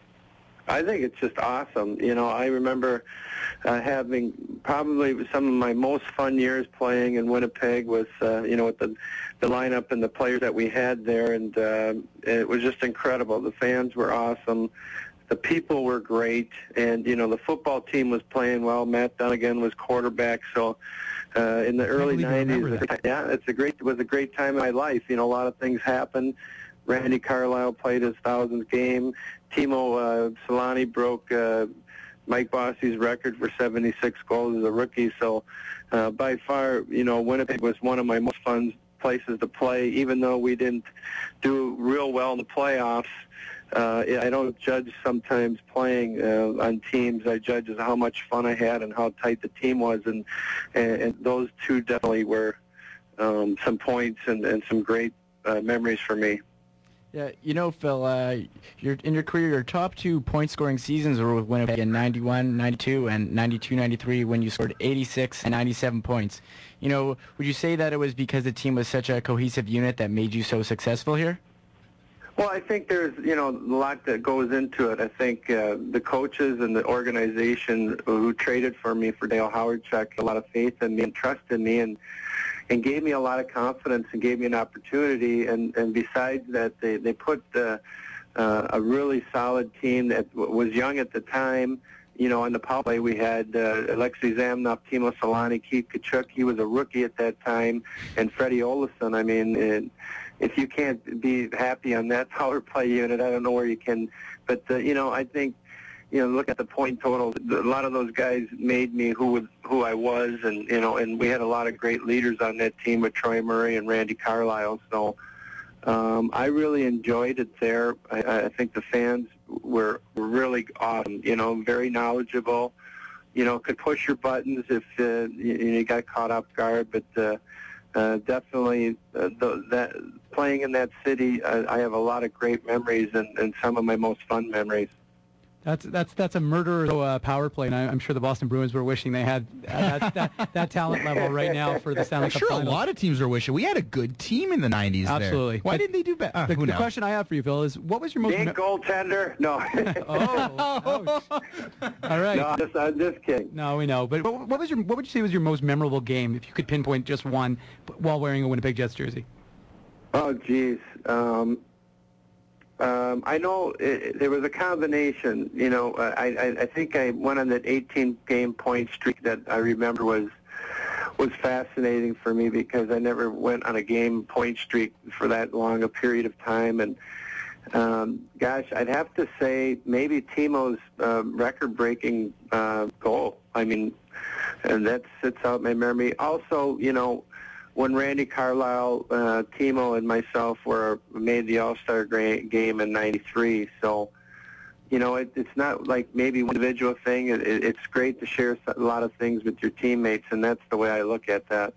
I think it's just awesome. You know, I remember uh, having probably some of my most fun years playing in Winnipeg with, uh, you know, with the, the lineup and the players that we had there, and uh, it was just incredible. The fans were awesome. The people were great, and, you know, the football team was playing well. Matt Dunnigan was quarterback, so uh, in the early believe you remember nineties, that. yeah, it's a great, it was a great time in my life. You know, a lot of things happened. Randy Carlisle played his thousandth game. Timo uh, Solani broke uh, Mike Bossy's record for seventy-six goals as a rookie. So uh, by far, you know, Winnipeg was one of my most fun places to play, even though we didn't do real well in the playoffs. Uh, I don't judge sometimes playing uh, on teams. I judge as how much fun I had and how tight the team was, and and, and those two definitely were um, some points and, and some great uh, memories for me. Yeah, you know, Phil, uh, your, in your career, your top two point-scoring seasons were with Winnipeg in ninety-one ninety-two and ninety-two ninety-three when you scored eighty-six and ninety-seven points. You know, would you say that it was because the team was such a cohesive unit that made you so successful here? Well, I think there's, you know, a lot that goes into it. I think uh, the coaches and the organization who traded for me for Dale Howardchuk a lot of faith in me and trust in me, and and gave me a lot of confidence and gave me an opportunity. And, and besides that, they, they put uh, uh, a really solid team that w- was young at the time. You know, in the power play, we had uh, Alexei Zamnov, Timo Solani, Keith Kachuk. He was a rookie at that time, and Freddie Olafson. I mean, it, if you can't be happy on that power play unit, I don't know where you can. But, uh, you know, I think, you know, look at the point total. A lot of those guys made me who who I was, and, you know, and we had a lot of great leaders on that team with Troy Murray and Randy Carlisle. So um, I really enjoyed it there. I, I think the fans were, were really awesome, you know, very knowledgeable. you know, could push your buttons if uh, you, you got caught off guard. But uh, uh, definitely, uh, the, that playing in that city, uh, I have a lot of great memories and, and some of my most fun memories. That's that's that's a murderer's uh, power play, and I, I'm sure the Boston Bruins were wishing they had uh, that, that that talent level right now for the Stanley I'm Cup sure Finals. a lot of teams are wishing. We had a good team in the nineties there. Absolutely. Why But didn't they do better? Uh, The, who the knows? question I have for you, Phil, is what was your most... Big me- goaltender? No. oh, ouch. All right. No, I'm just, I'm just kidding. No, we know. But what what was your what would you say was your most memorable game, if you could pinpoint just one, while wearing a Winnipeg Jets jersey? Oh, geez. Um, um, I know it, there was a combination. You know, uh, I, I, I think I went on that eighteen-game point streak that I remember was was fascinating for me because I never went on a game point streak for that long a period of time. And um, gosh, I'd have to say maybe Timo's uh, record-breaking uh, goal. I mean, and that sits out in my memory. Also, you know, when Randy Carlyle, uh, Timo, and myself were made the All-Star gra- game in ninety-three. So, you know, it, it's not like maybe one individual thing. It, it, it's great to share a lot of things with your teammates, and that's the way I look at that.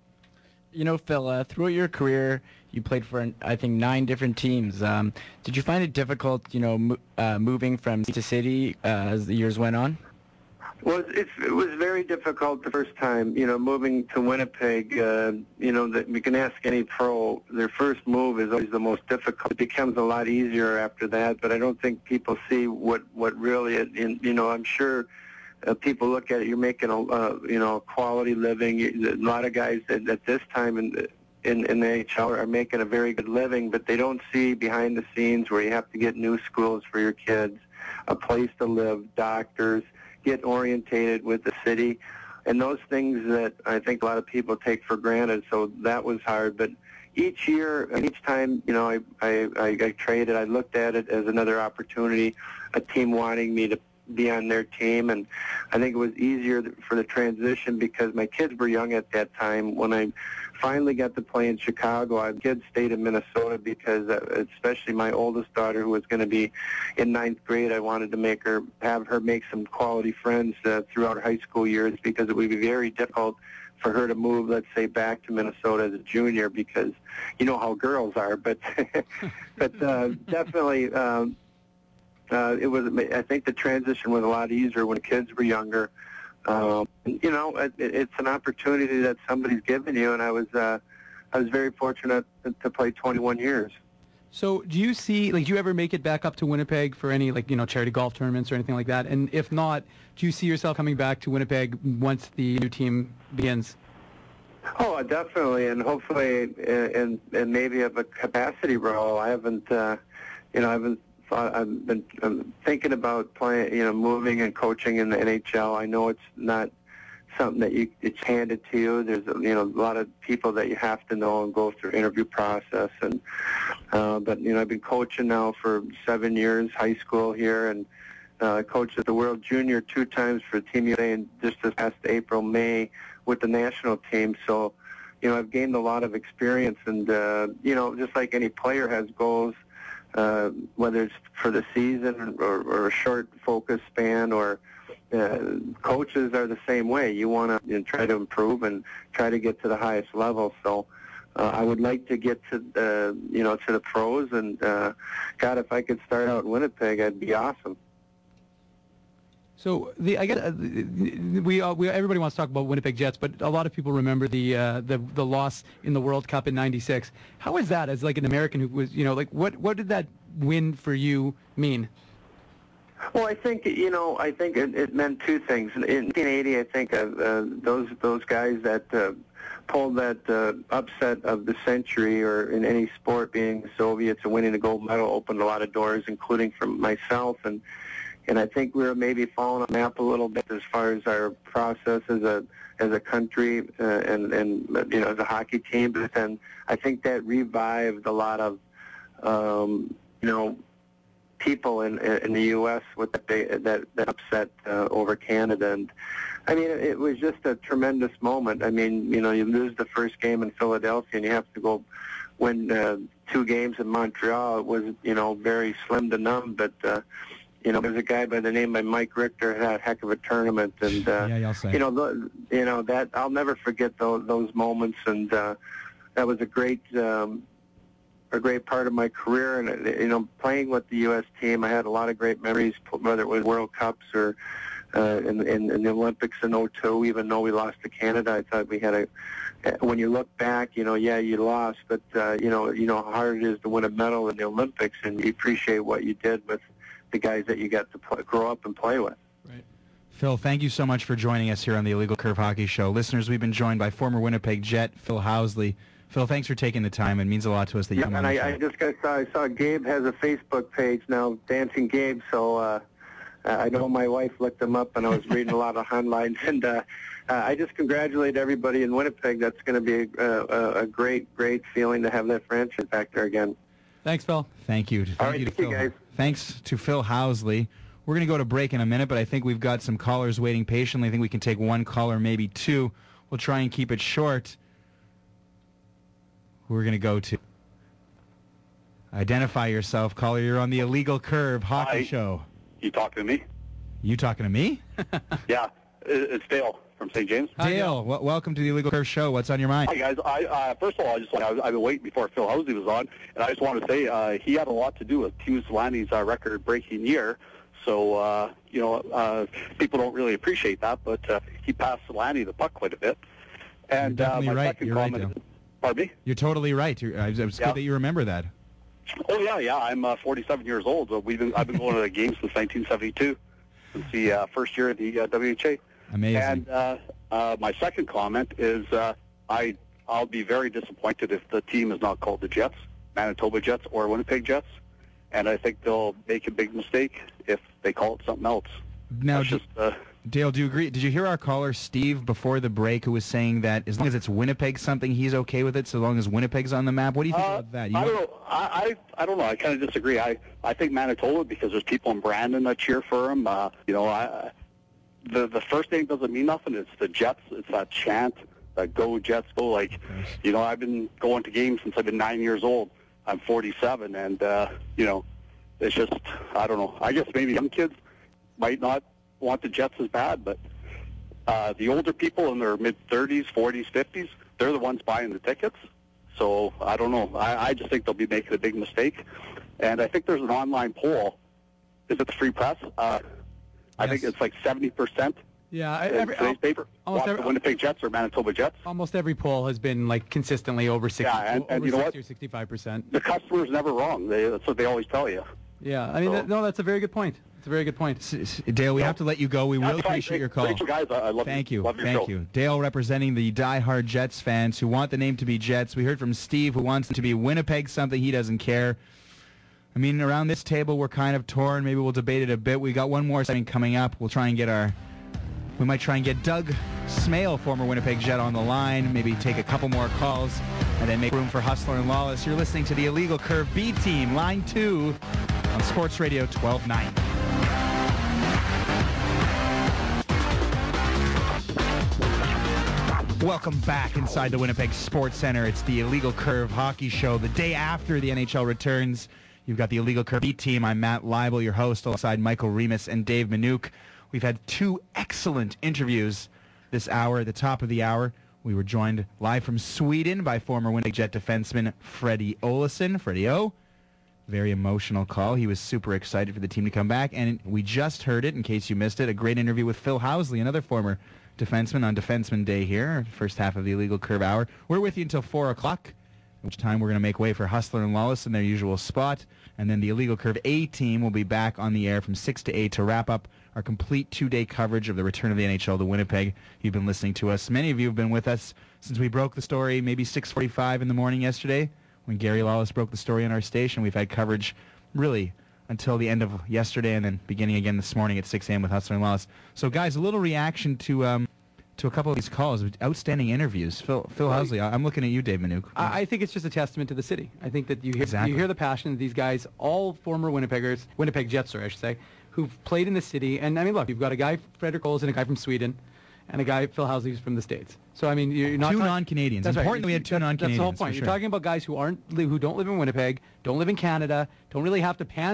You know, Phil, uh, throughout your career, you played for, I think, nine different teams. Um, did you find it difficult, you know, mo- uh, moving from city to city uh, as the years went on? Well, it's, it was very difficult the first time, you know, moving to Winnipeg. Uh, you know, that you can ask any pro, their first move is always the most difficult. It becomes a lot easier after that, but I don't think people see what, what really, it, in, you know, I'm sure uh, people look at it, you're making a, uh, you know, quality living. You, a lot of guys at, at this time in the, in, in the N H L are making a very good living, but they don't see behind the scenes where you have to get new schools for your kids, a place to live, doctors, get orientated with the city, and those things that I think a lot of people take for granted. So that was hard. But each year, and each time, you know, I, I, I, I traded, I looked at it as another opportunity, a team wanting me to be on their team, and I think it was easier for the transition because my kids were young at that time. When I finally got to play in Chicago, I kids stayed in Minnesota because, uh, especially my oldest daughter, who was going to be in ninth grade, I wanted to make her have her make some quality friends uh, throughout her high school years because it would be very difficult for her to move, let's say, back to Minnesota as a junior because you know how girls are. But but uh, definitely. Um, Uh, it was. I think the transition was a lot easier when kids were younger. Um, you know, it, it's an opportunity that somebody's given you, and I was, uh, I was very fortunate to play twenty-one years. So, do you see, like, do you ever make it back up to Winnipeg for any, like, you know, charity golf tournaments or anything like that? And if not, do you see yourself coming back to Winnipeg once the new team begins? Oh, definitely, and hopefully, and and maybe of a capacity role. I haven't, uh, you know, I haven't. I've been I'm thinking about playing, you know, moving and coaching in the N H L. I know it's not something that you it's handed to you. There's you know a lot of people that you have to know and go through interview process. And uh, but you know I've been coaching now for seven years, high school here, and uh, coached at the World Junior two times for Team U S A, and just this past April, May with the national team. So you know I've gained a lot of experience, and uh, you know just like any player has goals. Uh, whether it's for the season or, or a short focus span, or uh, coaches are the same way. You want to you know, try to improve and try to get to the highest level. So uh, I would like to get to uh, you know to the pros, and uh, God, if I could start out in Winnipeg, that'd be awesome. So the I guess uh, we, uh, we everybody wants to talk about Winnipeg Jets, but a lot of people remember the uh, the the loss in the World Cup in ninety-six. How is that as like an American who was you know like what what did that win for you mean? Well, I think you know I think it, it meant two things. In nineteen eighty, I think uh, uh, those those guys that uh, pulled that uh, upset of the century, or in any sport, being the Soviets and winning the gold medal, opened a lot of doors, including for myself. And And I think we were maybe falling on the map a little bit as far as our process as a as a country uh, and and you know as a hockey team. But then I think that revived a lot of um, you know people in in the U S with that that, that upset uh, over Canada. And I mean it was just a tremendous moment. I mean you know you lose the first game in Philadelphia and you have to go win uh, two games in Montreal. It was you know very slim to none, but. Uh, you know, there's a guy by the name of Mike Richter had a heck of a tournament, and uh, Yeah, y'all say. you know, the, you know that I'll never forget those those moments, and uh, that was a great um, a great part of my career. And uh, you know, playing with the U S team, I had a lot of great memories, whether it was World Cups or uh, in, in, in the Olympics in oh two. Even though we lost to Canada, I thought we had a. When you look back, you know, yeah, you lost, but uh, you know, you know how hard it is to win a medal in the Olympics, and you appreciate what you did with the guys that you got to play, grow up and play with. Right. Phil, thank you so much for joining us here on the Illegal Curve Hockey Show. Listeners, we've been joined by former Winnipeg Jet Phil Housley. Phil, thanks for taking the time. It means a lot to us that you Yeah, come and on the I, I show. just got saw, I saw Gabe has a Facebook page now, Dancing Gabe. So uh, I know my wife looked him up, and I was reading a lot of headlines. And uh, uh, I just congratulate everybody in Winnipeg. That's going to be a, a, a great, great feeling to have that franchise back there again. Thanks, Phil. Thank you. Thank All right, you to thank you, Phil. guys. Thanks to Phil Housley. We're going to go to break in a minute, but I think we've got some callers waiting patiently. I think we can take one caller, maybe two. We'll try and keep it short. We're going to go to... Identify yourself, caller. You're on the Illegal Curve Hockey Hi. Show. You talking to me? You talking to me? Yeah, it- it's Dale from Saint James. Hi, Dale, w- welcome to the Illegal Curve Show. What's on your mind? Hi guys. I uh, first of all, I just want I've been waiting before Phil Housley was on, and I just want to say uh, he had a lot to do with Hugh Solani's uh, record-breaking year. So uh, you know, uh, people don't really appreciate that, but uh, he passed Solani the puck quite a bit. And You're uh, definitely my right. second You're right, comment. Dale. Pardon me? You're totally right. You're, uh, it's Yeah. good that you remember that. Oh yeah, yeah. I'm uh, forty-seven years old. So we've been I've been going to the games since nineteen seventy-two, since the uh, first year of the uh, W H A. Amazing. And uh, uh, my second comment is uh, I I'll be very disappointed if the team is not called the Jets, Manitoba Jets, or Winnipeg Jets, and I think they'll make a big mistake if they call it something else. now, That's D- just uh, Dale, do you agree? Did you hear our caller, Steve, before the break, who was saying that as long as it's Winnipeg something, he's okay with it, so long as Winnipeg's on the map? What do you think uh, about that? You I want- don't know. I, I I don't know. I kind of disagree. I I think Manitoba, because there's people in Brandon that cheer for him. Uh, you know, I the the first name doesn't mean nothing. It's the Jets. It's that chant, that "Go Jets, go!" Like, you know, I've been going to games since I've been nine years old. I'm forty-seven, and uh, you know, it's just I don't know. I guess maybe young kids might not want the Jets as bad, but uh, the older people in their mid thirties, forties, fifties, they're the ones buying the tickets. So I don't know. I, I just think they'll be making a big mistake. And I think there's an online poll. Is it the Free Press? Uh, I think Yes. it's like seventy percent Yeah, I- in every, today's paper. almost Want every- the Winnipeg Jets or Manitoba Jets. almost every poll has been like consistently over sixty, Yeah, and- and over you know sixty what? or sixty-five percent. The customer's never wrong. They, that's what they always tell you. Yeah, I mean, So- that, no, that's a very good point. It's a very good point. S- s- Dale, we have to let you go. We That's really fine. appreciate Great- your call. great, you guys. I, I love Thank you. Love your Thank show. you. Dale representing the diehard Jets fans who want the name to be Jets. We heard from Steve who wants it to be Winnipeg something. He doesn't care. I mean, around this table, we're kind of torn. Maybe we'll debate it a bit. We got one more segment coming up. We'll try and get our... We might try and get Doug Smale, former Winnipeg Jet, on the line. Maybe take a couple more calls and then make room for Hustler and Lawless. You're listening to the Illegal Curve B Team, line two on Sports Radio twelve ninety. Welcome back inside the Winnipeg Sports Center. It's the Illegal Curve Hockey Show. The day after the N H L returns, you've got the Illegal Curve B Team. I'm Matt Leibel, your host, alongside Michael Remus and Dave Minuk. We've had two excellent interviews this hour. At the top of the hour, we were joined live from Sweden by former Winnipeg Jet defenseman Freddie Olausson. Freddie O, very emotional call. He was super excited for the team to come back. And we just heard it, in case you missed it, a great interview with Phil Housley, another former defenseman on Defenseman Day here, first half of the Illegal Curve Hour. We're with you until four o'clock, at which time we're going to make way for Hustler and Lawless in their usual spot. And then the Illegal Curve A team will be back on the air from six to eight to wrap up our complete two-day coverage of the return of the N H L to Winnipeg. You've been listening to us. Many of you have been with us since we broke the story maybe six forty-five in the morning yesterday when Gary Lawless broke the story on our station. We've had coverage really until the end of yesterday and then beginning again this morning at six a.m. with Hustler and Lawless. So, guys, a little reaction to um, to a couple of these calls. Outstanding interviews. Phil, Phil Housley, I- I'm looking at you, Dave Minuk. I, I think it's just a testament to the city. I think that you hear, Exactly. you hear the passion of these guys, all former Winnipeggers, Winnipeg Jets, sorry, I should say, who've played in the city. And, I mean, look, you've got a guy, Frederick Olsen, a guy from Sweden, and a guy, Phil Housley, who's from the States. So, I mean, you're not Two talk- non-Canadians. That's right. Important that we had two That's- non-Canadians, That's the whole for point. sure. You're talking about guys who aren't, who don't live in Winnipeg, don't live in Canada, don't really have to pander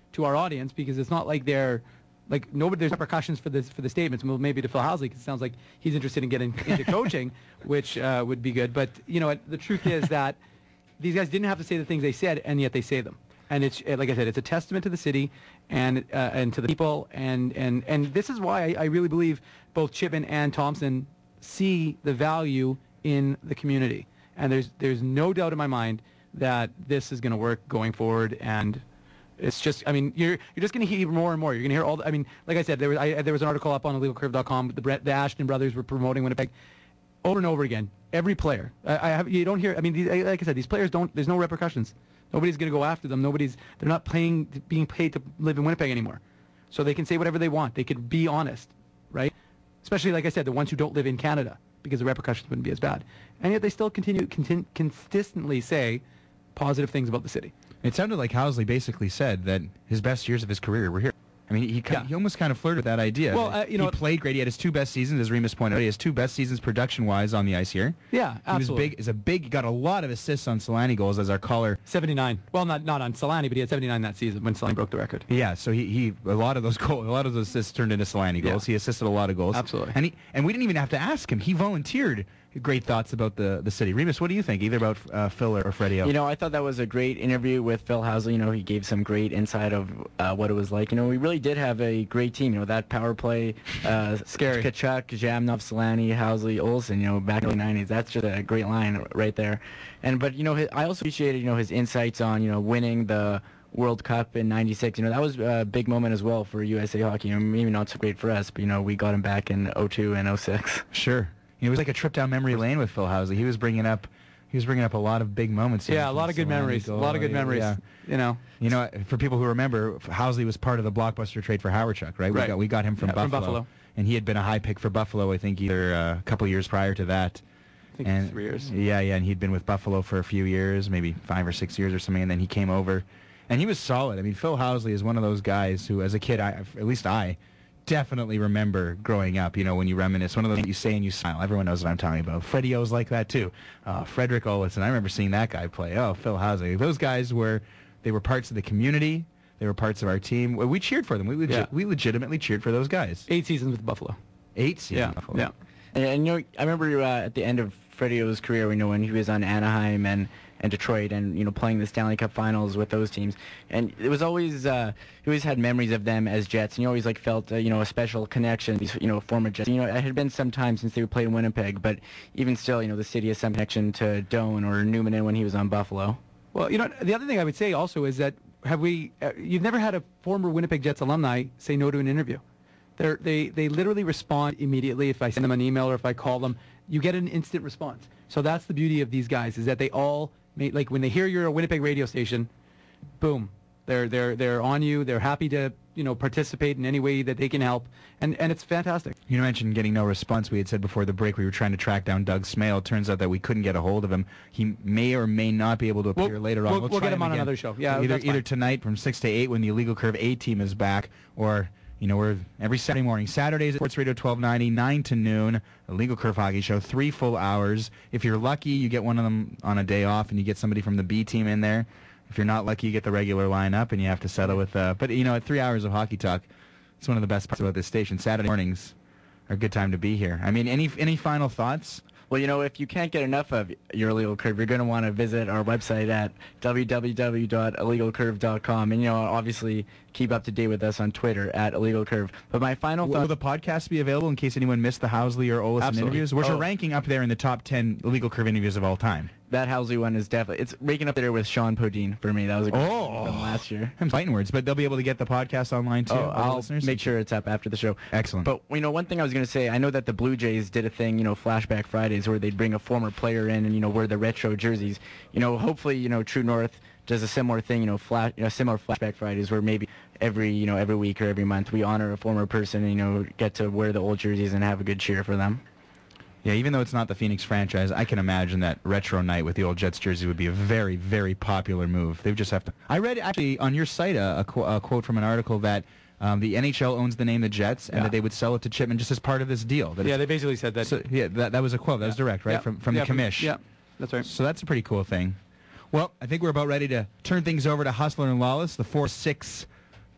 to our audience because it's not like they're like nobody. There's repercussions for this for the statements. Well, maybe to Phil Housley, because it sounds like he's interested in getting into coaching, which uh, would be good. But you know, the truth is that these guys didn't have to say the things they said, and yet they say them. And it's like I said, it's a testament to the city and uh, and to the people. And and and this is why I, I really believe both Chipman and Thompson see the value in the community. And there's there's no doubt in my mind that this is going to work going forward. And it's just, I mean, you're you're just going to hear more and more. You're going to hear all. The, I mean, like I said, there was I, there was an article up on illegal curve dot com. The Brett, the Ashton brothers were promoting Winnipeg over and over again. Every player, I, I have you don't hear. I mean, these, like I said, these players don't. There's no repercussions. Nobody's going to go after them. Nobody's. They're not paying, being paid to live in Winnipeg anymore, so they can say whatever they want. They could be honest, right? Especially, like I said, the ones who don't live in Canada, because the repercussions wouldn't be as bad. And yet they still continue contin- consistently say positive things about the city. It sounded like Housley basically said that his best years of his career were here. I mean, he kind Yeah. he almost kind of flirted with that idea. Well, uh, you know, he played great. He had his two best seasons, as Remus pointed out. He has two best seasons production-wise on the ice here. Yeah, He absolutely. was big. Is a big. Got a lot of assists on Solani goals, as our caller. seventy-nine. Well, not not on Solani, but he had seventy-nine that season when Solani broke the record. Yeah, so he, he a lot of those goals, a lot of those assists turned into Solani goals. Yeah. He assisted a lot of goals. Absolutely. And he and we didn't even have to ask him. He volunteered great thoughts about the the city. Remus, what do you think, either about uh, Phil or, or Freddie O? You know, I thought that was a great interview with Phil Housley. You know, he gave some great insight of uh, what it was like. You know, we really did have a great team. You know, that power play, uh, Scary. Kachuk, Jamnov, Solani, Housley, Olsen. You know, back in the nineties. That's just a great line right there. And but you know, his, I also appreciated you know his insights on you know winning the World Cup in ninety-six. You know, that was a big moment as well for U S A Hockey. You know, maybe not so great for us, but you know, we got him back in oh two and oh six. Sure. It was like a trip down memory lane with Phil Housley. He was bringing up, he was bringing up a lot of big moments. Yeah, a lot of good memories. A lot of good memories. Yeah. You know. You know, for people who remember, Housley was part of the blockbuster trade for Howardchuk, right? We Right. got we got him from, Yeah, Buffalo, from Buffalo. and he had been a high pick for Buffalo, I think, either uh, a couple years prior to that. I think and three years. Yeah, yeah, and he'd been with Buffalo for a few years, maybe five or six years or something, and then he came over, and he was solid. I mean, Phil Housley is one of those guys who, as a kid, I, at least I, definitely remember growing up. You know, when you reminisce, one of those that you say and you smile. Everyone knows what I'm talking about. Freddie O's like that too. Uh, Frederick Olesen. I remember seeing that guy play. Oh, Phil Housley. Those guys were, they were parts of the community. They were parts of our team. We we cheered for them. We legit, Yeah. we legitimately cheered for those guys. Eight seasons with Buffalo. Eight seasons. Yeah. Buffalo. Yeah. And, and you know, I remember uh, at the end of Freddie O's career, you know, when he was on Anaheim and, and Detroit, and you know, playing the Stanley Cup Finals with those teams, and it was always uh, he always had memories of them as Jets, and you always like felt uh, you know a special connection. These you know former Jets. You know, it had been some time since they would play in Winnipeg, but even still, you know, the city has some connection to Doan or Newman when he was on Buffalo. Well, you know, the other thing I would say also is that have we? Uh, you've never had a former Winnipeg Jets alumni say no to an interview. They're, they they literally respond immediately. If I send them an email or if I call them, you get an instant response. So that's the beauty of these guys, is that they all make, like when they hear you're a Winnipeg radio station, boom, they're they're they're on you. They're happy to you know participate in any way that they can help, and and it's fantastic. You mentioned getting no response. We had said before the break we were trying to track down Doug Smale. It turns out that we couldn't get a hold of him. He may or may not be able to appear We'll- later on. we'll- we'll try get him on again. another show. Yeah, either that's fine. either tonight from six to eight when the Illegal Curve A team is back, or you know we're every Saturday morning. Saturdays at Sports Radio twelve ninety, nine to noon. Illegal Curve Hockey Show, three full hours. If you're lucky, you get one of them on a day off, and you get somebody from the B team in there. If you're not lucky, you get the regular lineup, and you have to settle with. Uh, but you know, at three hours of hockey talk, it's one of the best parts about this station. Saturday mornings are a good time to be here. I mean, any any final thoughts? Well, you know, if you can't get enough of your Illegal Curve, you're going to want to visit our website at w w w dot illegal curve dot com. And, you know, obviously keep up to date with us on Twitter at Illegal Curve. But my final Will thought... the podcast be available in case anyone missed the Housley or Olesen Absolutely. interviews? Which Oh. are ranking up there in the top ten Illegal Curve interviews of all time. That Housley one is definitely... It's ranking up there with Sean Podine for me. That was a great Oh. one from last year. I'm fighting words, but they'll be able to get the podcast online too. Oh, all the I'll listeners? make sure it's up after the show. Excellent. But, you know, one thing I was going to say, I know that the Blue Jays did a thing, you know, Flashback Fridays, where they'd bring a former player in and, you know, wear the retro jerseys. You know, hopefully, you know, True North does a similar thing, you know, flash, you know, similar Flashback Fridays, where maybe every, you know, every week or every month we honor a former person and, you know, get to wear the old jerseys and have a good cheer for them. Yeah, even though it's not the Phoenix franchise, I can imagine that retro night with the old Jets jersey would be a very, very popular move. They would just have to. I read actually on your site a, a, qu- a quote from an article that um, the N H L owns the name the Jets, and Yeah. that they would sell it to Chipman just as part of this deal. That Yeah, it's- they basically said that. so, yeah, that, that was a quote. That was direct, right, Yeah. from from Yeah, the commish. Yeah, that's right. So that's a pretty cool thing. Well, I think we're about ready to turn things over to Hustler and Lawless, the four six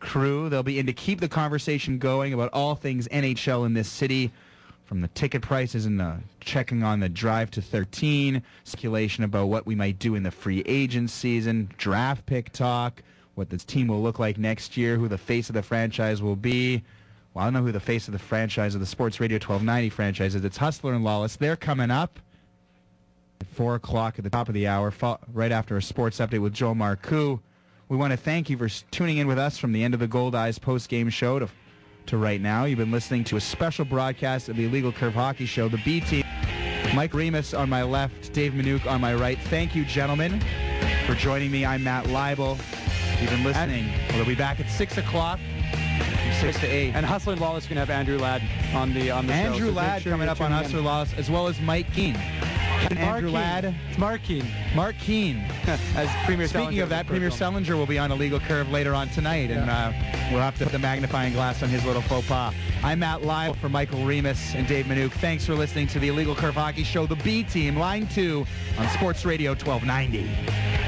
crew. They'll be in to keep the conversation going about all things N H L in this city, from the ticket prices and the checking on the drive to thirteen, speculation about what we might do in the free agent season, draft pick talk, what this team will look like next year, who the face of the franchise will be. Well, I don't know who the face of the franchise of the Sports Radio twelve ninety franchise is. It's Hustler and Lawless. They're coming up at four o'clock at the top of the hour, right after a sports update with Joe Marcoux. We want to thank you for tuning in with us from the end of the Gold Eyes post-game show to, to right now. You've been listening to a special broadcast of the Illegal Curve Hockey Show. The B team, Mike Remus on my left, Dave Minuk on my right. Thank you, gentlemen, for joining me. I'm Matt Leibel. You've been listening. We'll be back at six o'clock, from six to eight. And Hustler and Lawless going to have Andrew Ladd on the on the Andrew show. So Ladd sure coming up on tuning Hustler in. Lawless, as well as Mike Keane. Andrew Mark Ladd. Keane. It's Mark Keane. Mark Keane. As Premier Speaking Salinger of that, of Premier Curve Selinger will be on Illegal Curve later on tonight, and uh, we'll have to put the magnifying glass on his little faux pas. I'm Matt Leibel for Michael Remus and Dave Minuk. Thanks for listening to the Illegal Curve Hockey Show, the B Team, Line two on Sports Radio twelve ninety.